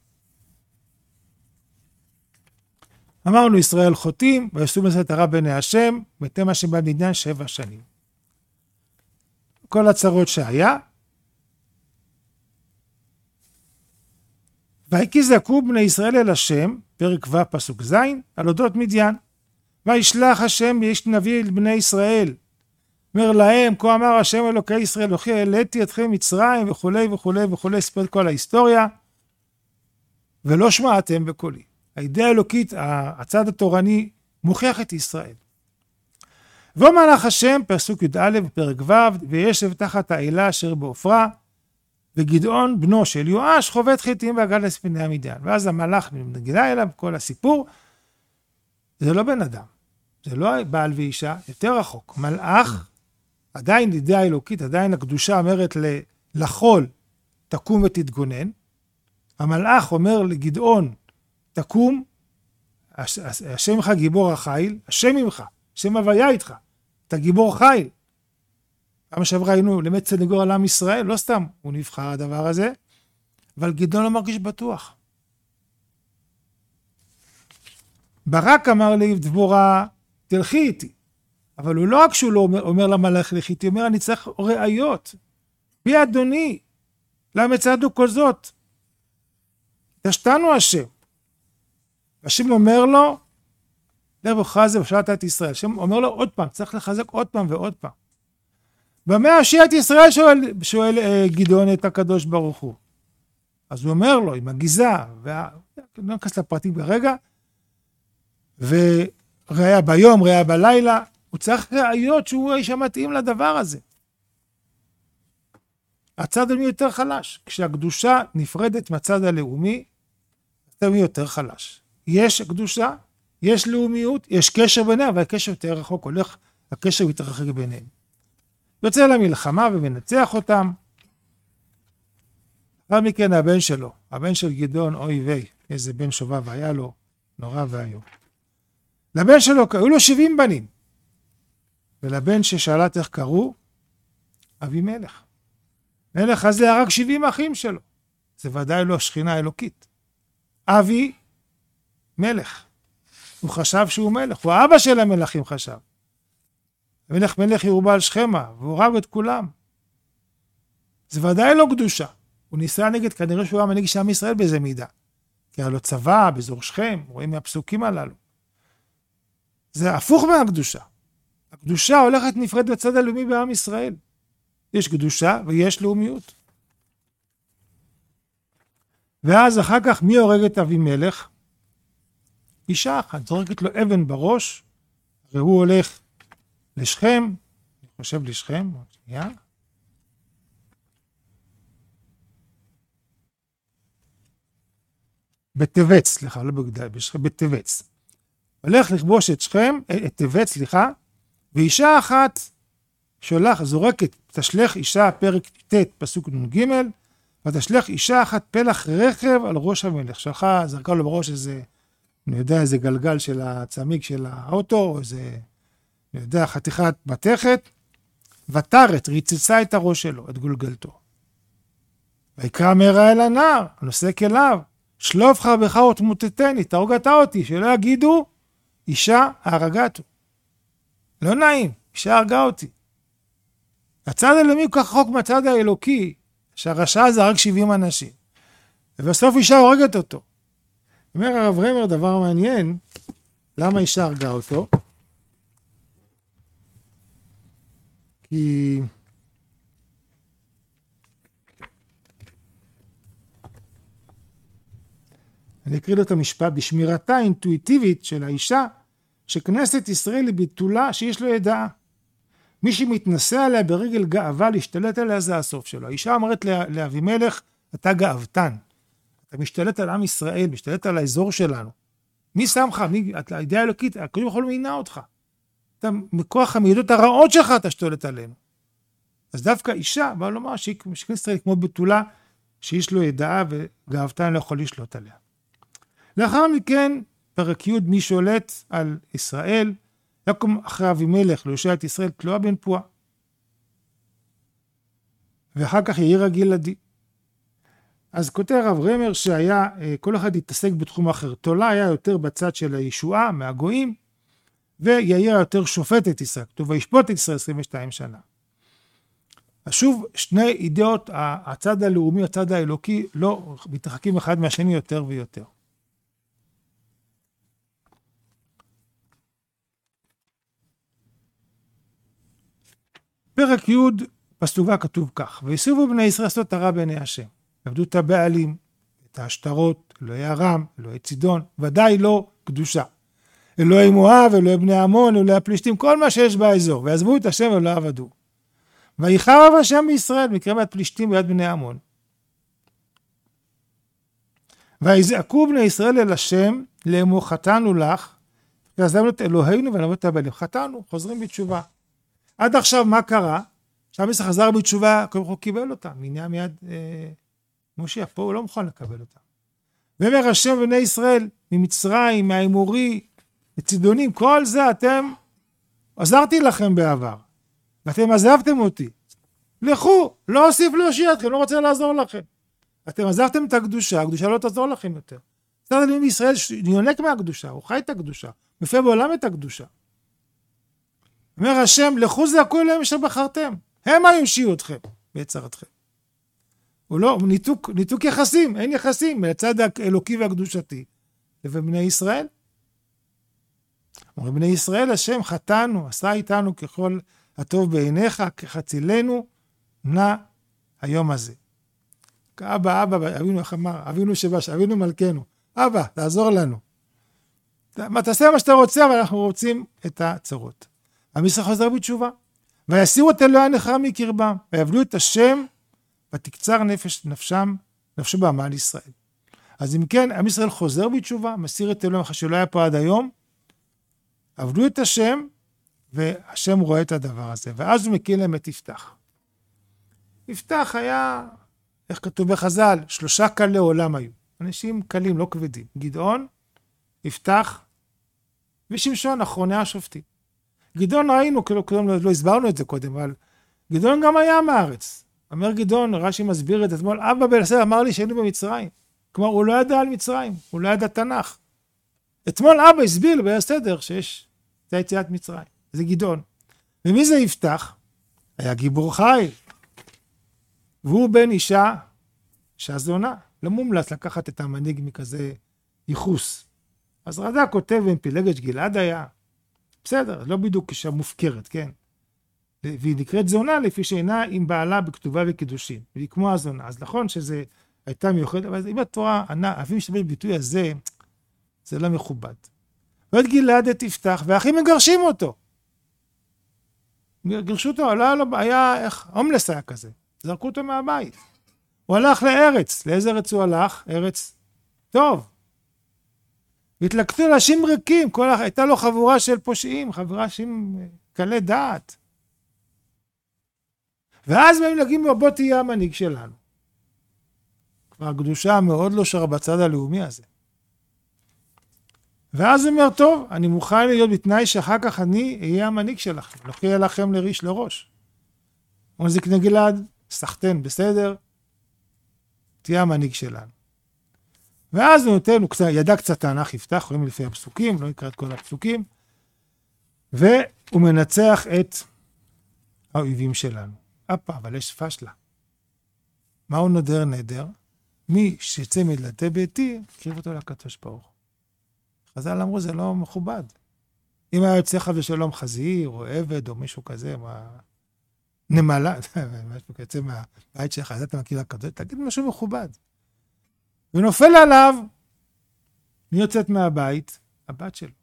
אמרנו ישראל חוטאים, ויעשו בזה את הרע בעיני השם, ויתם השם במדיין שבע שנים. כל הצרות שהיה, ויקי זעקו בני ישראל אל השם, פרק ו' פסוק ז', על אודות מדיין. וישלח השם ויש נביא אל בני ישראל. אומר להם, כה אמר השם אלוקי ישראל, וכי העליתי אתכם מצרים וכולי וכולי וכולי, ספר כל ההיסטוריה, ולא שמעתם בקולי. הידיעה האלוקית, הצד התורני, מוכיח את ישראל. ומלך השם, פסוק י"א בפרק ו', וישב תחת האלה אשר בעופרה, וגדעון בנו של יואש חובט חיטים והגל לספיני המדיין. ואז המלאך מגיע אליו כל הסיפור, זה לא בן אדם, זה לא בעל ואישה, יותר רחוק. מלאך, עדיין ידיעה אלוקית, עדיין הקדושה אומרת לחול, תקום ותתגונן. המלאך אומר לגדעון, תקום, השם ממך גיבור החיל, השם ממך, השם הוויה איתך, אתה גיבור חיל. כמה שעברה היינו למד סנגור על עם ישראל, לא סתם הוא נבחר הדבר הזה, אבל גדעון לא מרגיש בטוח. ברק אמר לי דבורה, תלכי איתי, אבל הוא לא רק שהוא לא אומר, אומר למלאך לכי איתי, הוא אומר אני צריך ראיות, בי אדוני, למה צעדו כל זאת? תשתנו השם. השם אומר לו, לך בחזה ושאלת את ישראל. השם אומר לו עוד פעם, צריך לחזק עוד פעם ועוד פעם. במה הושיע את ישראל שואל, שואל אה, גדעון את הקדוש ברוך הוא. אז הוא אומר לו, עם הגיזה, וה... לא נכנס לפרטים ברגע, וראיה ביום, ראיה בלילה, הוא צריך ראיות שהוא האיש המתאים לדבר הזה. הצד הלאומי יותר חלש. כשהקדושה נפרדת מהצד הלאומי, הצד הלאומי יותר חלש. יש קדושה, יש לאומיות, יש קשר ביניהם, אבל הקשר יותר רחוק, הולך, הקשר מתרחק ביניהם. יוצא למלחמה ומנצח אותם. אחר מכן הבן שלו, הבן של גדעון, אוי ויי, איזה בן שובב היה לו, נורא ואיום. לבן שלו, היו לו שבעים בנים. ולבן ששאלת איך קראו, אבימלך. מלך הזה הרג שבעים אחים שלו. זה ודאי לא שכינה אלוקית. אבי מלך. הוא חשב שהוא מלך, הוא האבא של המלכים חשב. המלך מלך ירובל שכמה, והוא הרג את כולם. זה ודאי לא קדושה. הוא ניסה נגד, כנראה שהוא היה מנהיג של עם ישראל באיזה מידה. כי היה לו צבא, באזור שכם, רואים מהפסוקים הללו. זה הפוך מהקדושה. הקדושה הולכת נפרד בצד הלאומי בעם ישראל. יש קדושה ויש לאומיות. ואז אחר כך מי הורג את אבימלך? אישה אחת, זורקת לו אבן בראש, והוא הולך לשכם, אני חושב לשכם, שנייה. בטבת, סליחה, לא בגדל, בטבת. הולך לכבוש את שכם, את טבת, סליחה, ואישה אחת שולח, זורקת, תשלח אישה, פרק ט', פסוק נ"ג, ותשלח אישה אחת פלח רכב על ראש המלך. שלחה, זרקה לו בראש איזה, אני יודע, איזה גלגל של הצמיג של האוטו, או איזה, אני יודע, חתיכת מתכת, ותרת, ריצצה את הראש שלו, את גולגלתו. ויקרא מהרה אל הנער, הנושא כליו, שלוף חרבך ותמוטטני, תהרגת אותי, שלא יגידו, אישה הרגתו. לא נעים, אישה הרגה אותי. הצד הלאומי כל כך רחוק מהצד האלוקי, שהרשע זה רק שבעים אנשים. ובסוף אישה הורגת אותו. אומר הרב רמר דבר מעניין, למה אישה הרגה אותו? כי אני אקריא לו את המשפט, בשמירתה האינטואיטיבית של האישה, שכנסת ישראל היא ביטולה שיש לו ידעה. מי שמתנסה עליה ברגל גאווה להשתלט עליה זה הסוף שלו. האישה אומרת לאבימלך, אתה גאוותן, אתה משתלט על עם ישראל, משתלט על האזור שלנו. מי שמך? מי, אתה הידיעה אלוקית, הקדוש ברוך הוא מינה אותך. אתה מכוח המידות הרעות שלך אתה שתולט עלינו. אז דווקא אישה באה לומר שכנסת ישראל כמו ביטולה, שיש לו ידעה וגאוותן לא יכול לשלוט עליה. לאחר מכן, פרק י' מי שולט על ישראל, יקום אחרי אבימלך להושיע את ישראל תלויה בן פועה. ואחר כך יאיר הגלעדי. אז כותב הרב רמר שהיה, כל אחד התעסק בתחום אחר. תולה היה יותר בצד של הישועה מהגויים, ויאיר יותר שופט את ישראל. כתוב וישפוט את ישראל עשרים ושתיים שנה. אז שוב, שני אידאות, הצד הלאומי, הצד האלוקי, לא מתרחקים אחד מהשני יותר ויותר. פרק י' פסוק כתוב כך, ויסובו בני ישראל לעשות הרע בעיני השם, עבדו את הבעלים, את השטרות, אלוהי ארם, אלוהי צידון, ודאי לא קדושה. אלוהי מואב, אלוהי בני עמון, אלוהי הפלישתים, כל מה שיש באזור, ועזבו את השם ולא עבדו. ויחרב השם בישראל, מקרב יד פלישתים ויד בני עמון. ויזעקו בני ישראל אל השם, לאמור חטאנו לך, ועזבנו את אלוהינו ונעבוד את הבעלים. חטאנו, חוזרים בתשובה. עד עכשיו מה קרה? עכשיו ישראל חזר בתשובה, כל כך קיבל אותה, מניה מיד אה, מושיע, פה הוא לא מוכן לקבל אותה. ואומר השם בני ישראל, ממצרים, מהאמורי, מצידונים, כל זה אתם, עזרתי לכם בעבר, ואתם עזבתם אותי. לכו, לא אוסיף להושיע אתכם, לא רוצה לעזור לכם. אתם עזבתם את הקדושה, הקדושה לא תעזור לכם יותר. צד הלאומי בישראל יונק מהקדושה, הוא חי את הקדושה, מופיע בעולם את הקדושה. אומר השם, לכו זעקו אליהם אשר בחרתם, הם יושיעו אתכם ביצרתכם. הוא לא, הוא ניתוק, ניתוק יחסים, אין יחסים, מהצד האלוקי והקדושתי, לבין בני ישראל. אומרים, בני ישראל, השם חטאנו, עשה איתנו ככל הטוב בעיניך, כחצילנו, נע היום הזה. אבא, אבא, אבינו, איך אמר, אבינו שבש, אבינו מלכנו, אבא, תעזור לנו. מה, תעשה מה שאתה רוצה, אבל אנחנו רוצים את הצרות. עם ישראל חוזר בתשובה, ויסירו את אלוהי הנכר מקרבם, ויעבדו את השם, ותקצר נפש נפשם, נפשו בעמל ישראל. אז אם כן, עם ישראל חוזר בתשובה, מסיר את אלוהים, שלא היה פה עד היום, עבדו את השם, והשם רואה את הדבר הזה, ואז הוא מקים להם את יפתח. יפתח היה, איך כתוב בחז"ל, שלושה קלי עולם היו, אנשים קלים, לא כבדים, גדעון, יפתח, ושמשון, אחרוני השופטים. גדעון ראינו, כאילו, לא, לא הסברנו את זה קודם, אבל גדעון גם היה מארץ. אומר גדעון, רש"י מסביר את אתמול, אבא בלסר אמר לי שהיינו במצרים. כלומר, הוא לא ידע על מצרים, הוא לא ידע תנ"ך. אתמול אבא הסביר לי בסדר שיש, זה יציאת מצרים. זה גדעון. ומי זה יפתח? היה גיבור חיל. והוא בן אישה שהזונה. לא מומלץ לקחת את המנהיג מכזה ייחוס. אז רד"ק כותב עם פילגש גלעד היה, בסדר, לא בדיוק אישה מופקרת, כן? והיא נקראת זונה לפי שאינה עם בעלה בכתובה וקידושין. והיא כמו הזונה. אז נכון שזה הייתה מיוחדת, אבל אם התורה, אבי משתמש בביטוי הזה, זה לא מכובד. ואת גלעד את יפתח, והאחים מגרשים אותו. גרשו אותו, לא היה לו, היה, איך, הומלס היה כזה. זרקו אותו מהבית. הוא הלך לארץ. לאיזה ארץ הוא הלך? ארץ טוב. והתלקטו לאנשים ריקים, כל, הייתה לו חבורה של פושעים, חבורה של קלי דעת. ואז הם נגיעים בו, בוא תהיה המנהיג שלנו. כבר הקדושה מאוד לא שרה בצד הלאומי הזה. ואז הוא אומר, טוב, אני מוכן להיות בתנאי שאחר כך אני אהיה המנהיג שלכם, לא יהיה לכם לריש לראש. הוא זקני גלעד, סחטן, בסדר, תהיה המנהיג שלנו. ואז הוא נותן, הוא קצת, ידע קצת תנ"ך יפתח, רואים לפי הפסוקים, לא נקרא את כל הפסוקים, והוא מנצח את האויבים שלנו. אפה, אבל יש פשלה. מהו נודר נדר? מי שיצא מדלתי ביתי, קריב אותו לקדוש ברוך. חז"ל אמרו, זה לא מכובד. אם היה יוצא חס ושלום חזיר, או עבד, או מישהו כזה, מה... נמלה, משהו יוצא מהבית שלך, אז אתה מכיר לקדוש, תגיד משהו מכובד. ונופל עליו, מי יוצאת מהבית? הבת שלו.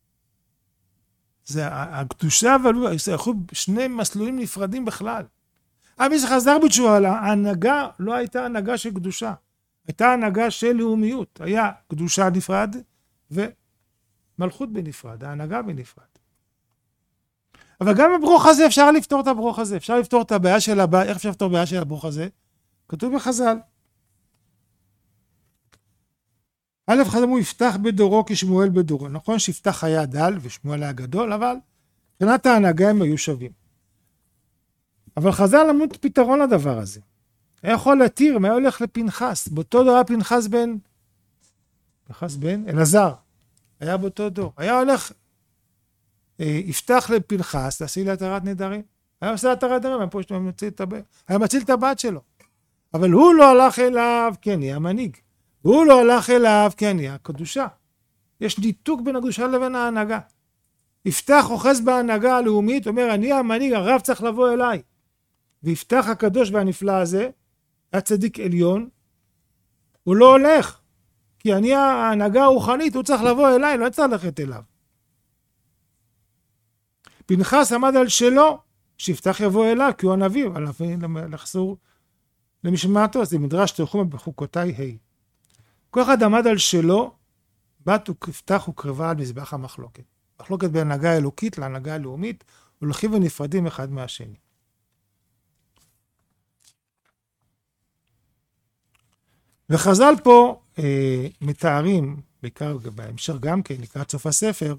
זה הקדושה, אבל זה שני מסלולים נפרדים בכלל. מי שחזר בתשובה, ההנהגה לא הייתה הנהגה של קדושה, הייתה הנהגה של לאומיות. היה קדושה נפרד ומלכות בנפרד, ההנהגה בנפרד. אבל גם בברוך הזה אפשר לפתור את הברוך הזה, אפשר לפתור את הבעיה של הבעיה, איך אפשר לפתור בעיה של הברוך הזה? כתוב בחז"ל. א' חז"ל הוא יפתח בדורו כשמואל בדורו. נכון שיפתח היה דל ושמואל היה גדול, אבל מבחינת ההנהגה הם היו שווים. אבל חז"ל אמרו את פתרון לדבר הזה. היה יכול להתיר, מה היה הולך לפנחס? באותו דור היה פנחס בן, פנחס בן אלעזר. היה באותו דור. היה הולך, אה, יפתח לפנחס, תעשי לה התרת נדרים. היה עושה התרת נדרים, היה, פשוט, מציל את הב... היה מציל את הבת שלו. אבל הוא לא הלך אליו, כן, היא המנהיג. הוא לא הלך אליו, כן, היא הקדושה. יש ניתוק בין הקדושה לבין ההנהגה. יפתח אוחז בהנהגה הלאומית, אומר, אני המנהיג, הרב צריך לבוא אליי. ויפתח הקדוש והנפלא הזה, הצדיק עליון, הוא לא הולך, כי אני ההנהגה הרוחנית, הוא צריך לבוא אליי, לא צריך ללכת אליו. פנחס עמד על שלו, שיפתח יבוא אליו, כי הוא הנביא, אבל לחזור למשמעתו, זה מדרש תרחום בחוקותיי ה'. כל אחד עמד על שלו, בת ופתח וקרבה על מזבח המחלוקת. מחלוקת בין ההנהגה האלוקית להנהגה הלאומית, הולכים ונפרדים אחד מהשני. וחז"ל פה אה, מתארים, בעיקר בהמשך גם כן, לקראת סוף הספר,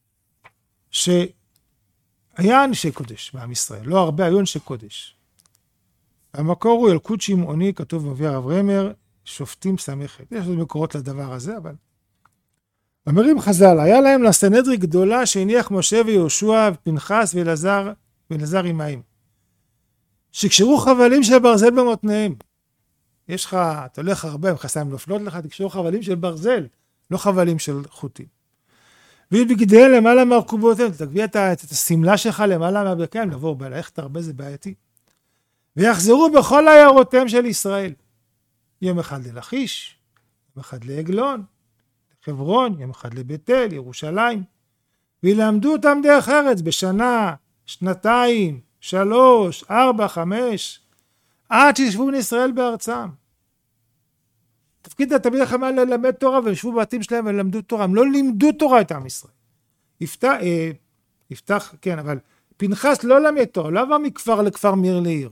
שהיה אנשי קודש בעם ישראל, לא הרבה היו אנשי קודש. המקור הוא ילקוט שמעוני, כתוב מביא הרב רמר, שופטים סמכת. יש עוד מקורות לדבר הזה, אבל... אומרים חז"ל, היה להם לסנהדרין גדולה שהניח משה ויהושע ופנחס ואלעזר, ואלעזר עמהם. שקשרו חבלים של ברזל במותניהם. יש לך, אתה הולך הרבה, מכסיים נופלות לך, תקשרו חבלים של ברזל, לא חבלים של חוטים. ובגדיהם למעלה מהרכובותיהם, תגביא את, את הסמלה שלך למעלה מהברכיים, לבוא בלכת הרבה, זה בעייתי. ויחזרו בכל עיירותיהם של ישראל. יום אחד ללכיש, יום אחד לעגלון, לחברון, יום אחד לבית אל, ירושלים. וילמדו אותם דרך ארץ בשנה, שנתיים, שלוש, ארבע, חמש, עד שישבו בני ישראל בארצם. תפקיד התלמידי חכמים ללמד תורה, והם ישבו בבתים שלהם ולמדו תורה. הם לא לימדו תורה את עם ישראל. יפתח, אה, יפתח, כן, אבל פנחס לא למד תורה, לא עבר מכפר לכפר מעיר לעיר.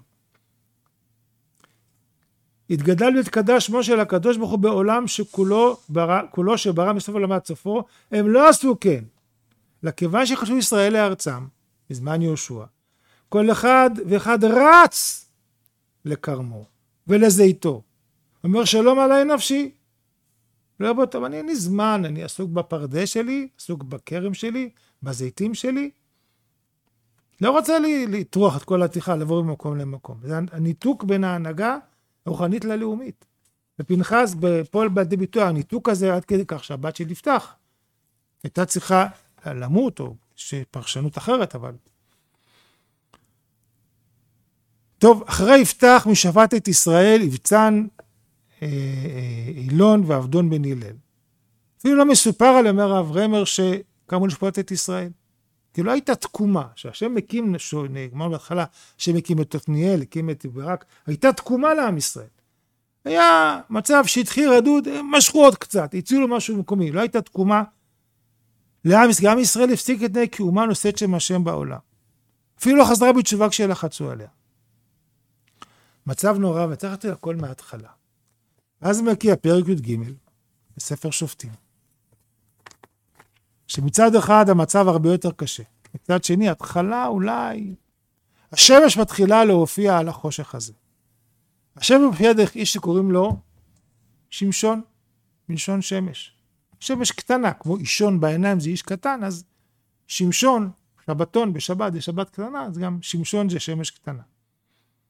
התגדל והתקדש שמו של הקדוש ברוך הוא בעולם שכולו ברא, כולו שברא מסוף העולם עד סופו. הם לא עשו כן. לכיוון שחשבו ישראל לארצם, בזמן יהושע, כל אחד ואחד רץ לקרמו ולזיתו. אומר שלום עליי נפשי. לא יבוא טוב, אני אין לי זמן, אני עסוק בפרדה שלי, עסוק בכרם שלי, בזיתים שלי. לא רוצה לי לטרוח את כל התיכה, לעבור ממקום למקום. זה הניתוק בין ההנהגה הרוחנית ללאומית. ופנחס בפועל בדי ביטוי, הניתוק הזה עד כדי כך שהבת שלי יפתח. הייתה צריכה למות, או שפרשנות אחרת, אבל... טוב, אחרי יפתח משפט את ישראל, יבצן אילון ועבדון בן הלל. אפילו לא מסופר על אומר הרב רמר שקמו לשפוט את ישראל. כי לא הייתה תקומה, שהשם מקים, נגמר בהתחלה, השם מקים את עתניאל, הקים את ברק, הייתה תקומה לעם ישראל. היה מצב שהתחיל רדוד, משכו עוד קצת, הצילו משהו מקומי, לא הייתה תקומה לעם ישראל. עם ישראל הפסיק את נהי כאומה נושאת שם השם בעולם. אפילו לא חזרה בתשובה כשלחצו עליה. מצב נורא, וצריך לתת הכל מההתחלה. אז מגיע פרק י"ג, בספר שופטים. שמצד אחד המצב הרבה יותר קשה. מצד שני, התחלה אולי... השמש מתחילה להופיע על החושך הזה. השמש מופיע דרך איש שקוראים לו שמשון, מלשון שמש. שמש קטנה, כמו אישון בעיניים זה איש קטן, אז שמשון, שבתון בשבת זה שבת קטנה, אז גם שמשון זה שמש קטנה.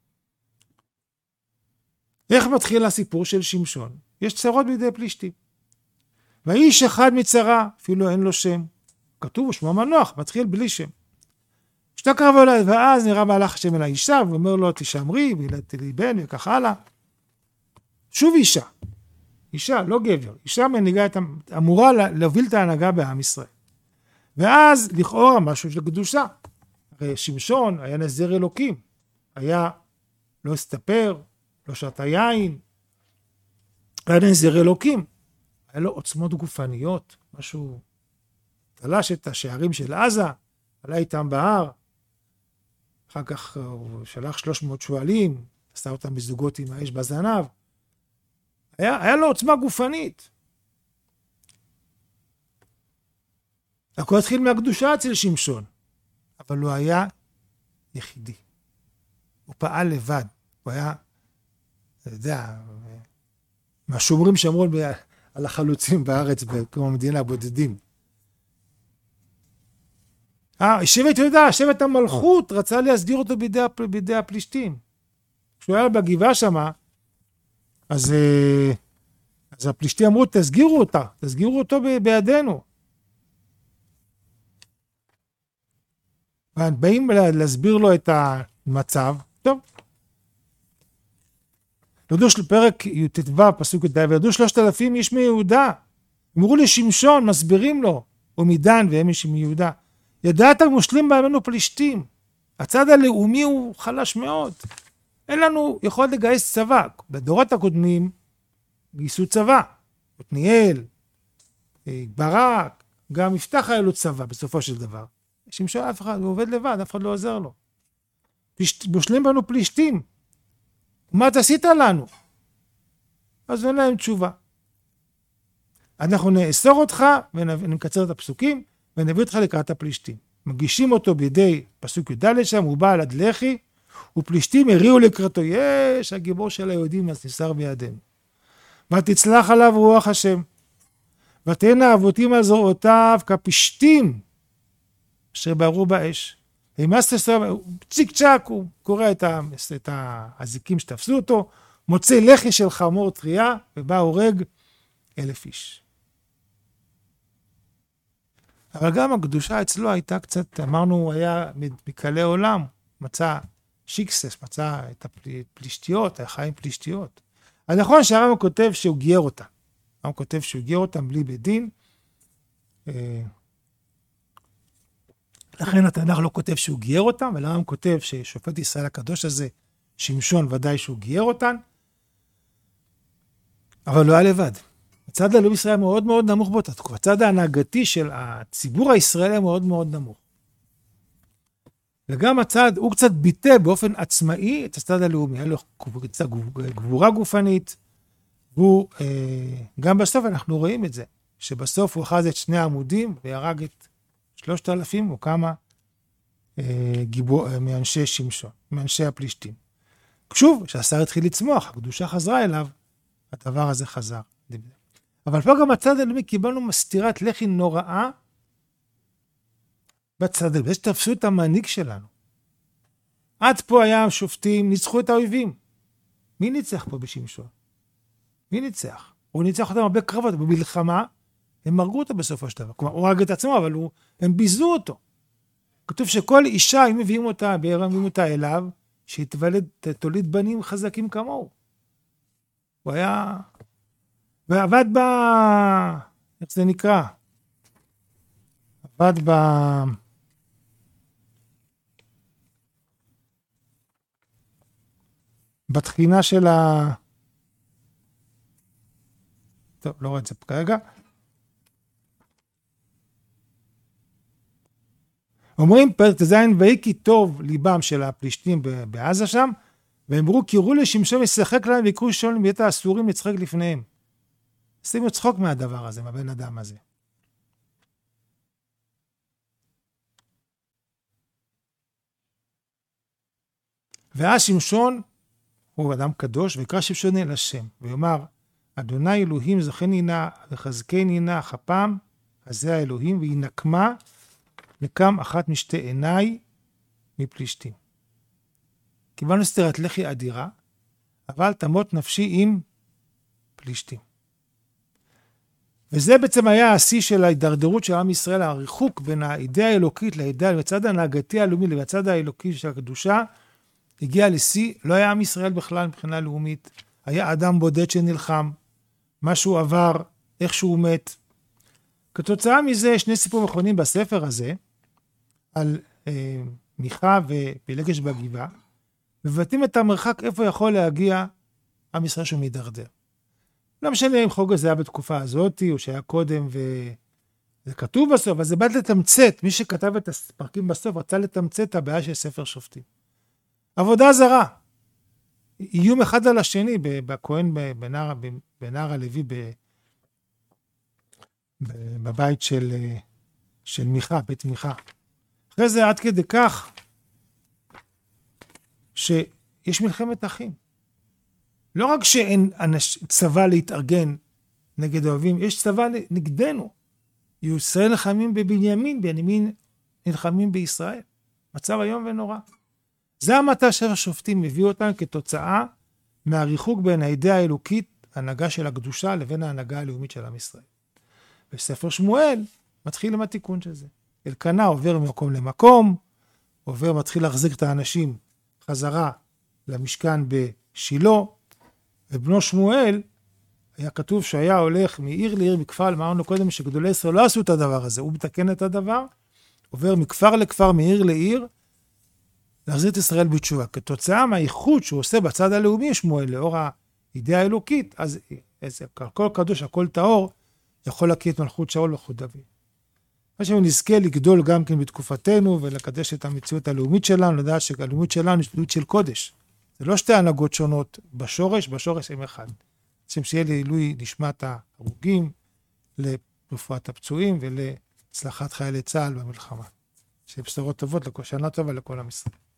איך מתחיל הסיפור של שמשון? יש צרות בידי פלישתים. והאיש אחד מצרה, אפילו אין לו שם. כתוב, שמו מנוח, מתחיל בלי שם. שתקרב אליי, ואז נראה מהלך השם אל האישה, ואומר לו, תשמרי, וילדתי לי בן, וכך הלאה. שוב אישה. אישה, לא גבר. אישה מנהיגה את, אמורה להוביל את ההנהגה בעם ישראל. ואז לכאורה משהו של קדושה. הרי שמשון היה נזיר אלוקים. היה לא הסתפר, לא שתה יין. היה נזיר אלוקים. היה לו עוצמות גופניות, משהו, תלש את השערים של עזה, עלה איתם בהר, אחר כך הוא שלח שלוש מאות שואלים, עשה אותם בזוגות עם האש בזנב, היה, היה לו עוצמה גופנית. הכל התחיל מהקדושה אצל שמשון, אבל הוא היה יחידי. הוא פעל לבד, הוא היה, אתה יודע, מהשומרים שאמרו על החלוצים בארץ, כמו מדינה בודדים. אה, שבט יהודה, שבט המלכות, רצה להסגיר אותו בידי, בידי הפלישתים. כשהוא היה בגבעה שמה, אז, אז הפלישתים אמרו, תסגירו אותה, תסגירו אותו בידינו. באים להסביר לו את המצב, טוב. ירדו של פרק י"ט פסוק י"ד, וירדו שלושת אלפים איש מיהודה. אמרו לשמשון, מסבירים לו, ומדן והם איש מיהודה. ידעת מושלים בימינו פלישתים. הצד הלאומי הוא חלש מאוד. אין לנו יכולת לגייס צבא. בדורות הקודמים גייסו צבא. עתניאל, ברק, גם יפתח היה לו צבא בסופו של דבר. שמשון אף אחד, הוא עובד לבד, אף אחד לא עוזר לו. מושלים בימינו פלישתים. מה אתה עשית לנו? אז אין להם תשובה. אנחנו נאסור אותך, ונקצר את הפסוקים, ונביא אותך לקראת הפלישתים. מגישים אותו בידי פסוק י"ד שם, הוא בא על עד לחי, ופלישתים הריעו לקראתו, יש, הגיבור של היהודים, אז נסר בידינו. ותצלח עליו רוח השם, ותהיינה אבותים על זרועותיו כפשתים, אשר בערו באש. וימאס תסתום, ציק צ'ק, הוא קורא את, ה, את הזיקים שתפסו אותו, מוצא לחי של חמור טריה, ובא הורג אלף איש. אבל גם הקדושה אצלו הייתה קצת, אמרנו, הוא היה מקלה עולם, מצא שיקסס, מצא את הפלישתיות, החיים פלישתיות. אז נכון שהרמב"ם כותב שהוא גייר אותם. הרמב"ם כותב שהוא גייר אותם בלי בית דין, לכן התנ"ך לא כותב שהוא גייר אותם, ולרמב"ם כותב ששופט ישראל הקדוש הזה, שמשון, ודאי שהוא גייר אותם, אבל לא היה לבד. הצד הלאומי ישראל מאוד מאוד נמוך באותה תקופה. הצד ההנהגתי של הציבור הישראלי מאוד מאוד נמוך. וגם הצד, הוא קצת ביטא באופן עצמאי את הצד הלאומי. היה לו גבורה גופנית, והוא, גם בסוף אנחנו רואים את זה, שבסוף הוא אחז את שני העמודים וירג את שלושת אלפים או כמה גיבור, מאנשי שמשון, מאנשי הפלישתים. שוב, כשהשר התחיל לצמוח, הקדושה חזרה אליו, הדבר הזה חזר. אבל פה גם הצד הלאומי קיבלנו מסתירת לחי נוראה בצד הלאומי. יש תפסו את המנהיג שלנו. עד פה היה שופטים, ניצחו את האויבים. מי ניצח פה בשמשון? מי ניצח? הוא ניצח אותם הרבה קרבות, במלחמה הם מרגו אותו בסופו של דבר. כלומר, הוא הרג את עצמו, אבל הוא, הם ביזו אותו. כתוב שכל אישה, אם מביאים אותה, בערב מביאים אותה אליו, שהתוולד, תוליד בנים חזקים כמוהו. הוא היה... ועבד ב... איך זה נקרא? עבד ב... בתחינה של ה... טוב, לא רואה את זה כרגע. אומרים פרק תזין, ויהי כי טוב ליבם של הפלישתים בעזה שם, ואמרו, קראו לשמשון לשחק להם, ויקראו שון מבית האסורים לצחק לפניהם. שימו צחוק מהדבר הזה, מהבן אדם הזה. ואז שמשון הוא אדם קדוש, ויקרא שמשון אל השם, ויאמר, אדוני אלוהים זכני נא וחזקני נא חפם, הזה האלוהים, וינקמה נקם אחת משתי עיניי מפלישתים. קיבלנו סתירת לחי אדירה, אבל תמות נפשי עם פלישתים. וזה בעצם היה השיא של ההידרדרות של עם ישראל, הריחוק בין האידאה האלוקית לאידאה, בצד ההנהגתי הלאומי לבצד האלוקי של הקדושה, הגיע לשיא, לא היה עם ישראל בכלל מבחינה לאומית, היה אדם בודד שנלחם, משהו עבר, איך שהוא מת. כתוצאה מזה, שני סיפורים אחרונים בספר הזה, על אה, מיכה ופילגש בגבעה, מבטאים את המרחק איפה יכול להגיע עם ישראל שהוא מידרדר. לא משנה אם חוק הזה היה בתקופה הזאת, או שהיה קודם וזה כתוב בסוף, אבל זה בא לתמצת, מי שכתב את הפרקים בסוף רצה לתמצת את הבעיה של ספר שופטים. עבודה זרה, איום אחד על השני, בכהן בנער, בנער הלוי, בבית של, של מיכה, בית מיכה. אחרי זה עד כדי כך, שיש מלחמת אחים. לא רק שאין צבא להתארגן נגד האויבים, יש צבא נגדנו. ישראל נלחמים בבנימין, בנימין נלחמים בישראל. מצב היום ונורא. זה המטה של השופטים, מביא אותם כתוצאה מהריחוק בין האידאה האלוקית, ההנהגה של הקדושה, לבין ההנהגה הלאומית של עם ישראל. בספר שמואל מתחיל עם התיקון של זה. אלקנה עובר ממקום למקום, עובר, מתחיל להחזיק את האנשים חזרה למשכן בשילה, ובנו שמואל, היה כתוב שהיה הולך מעיר לעיר מכפר, אמרנו קודם שגדולי ישראל לא עשו את הדבר הזה, הוא מתקן את הדבר, עובר מכפר לכפר, מעיר לעיר, להחזיר את ישראל בתשובה. כתוצאה מהאיחוד שהוא עושה בצד הלאומי, שמואל, לאור האידאה האלוקית, אז הכל קדוש, הכל טהור, יכול להקיא את מלכות שאול ומלכות דוד. מה שנזכה לגדול גם כן בתקופתנו, ולקדש את המציאות הלאומית שלנו, לדעת שהלאומית שלנו היא מציאות של קודש. זה לא שתי הנהגות שונות בשורש, בשורש הם אחד. צריכים שיהיה לעילוי נשמת ההרוגים, לרפואת הפצועים ולהצלחת חיילי צה"ל במלחמה. שיהיה בשורות טובות, שנה טובה לכל עם ישראל.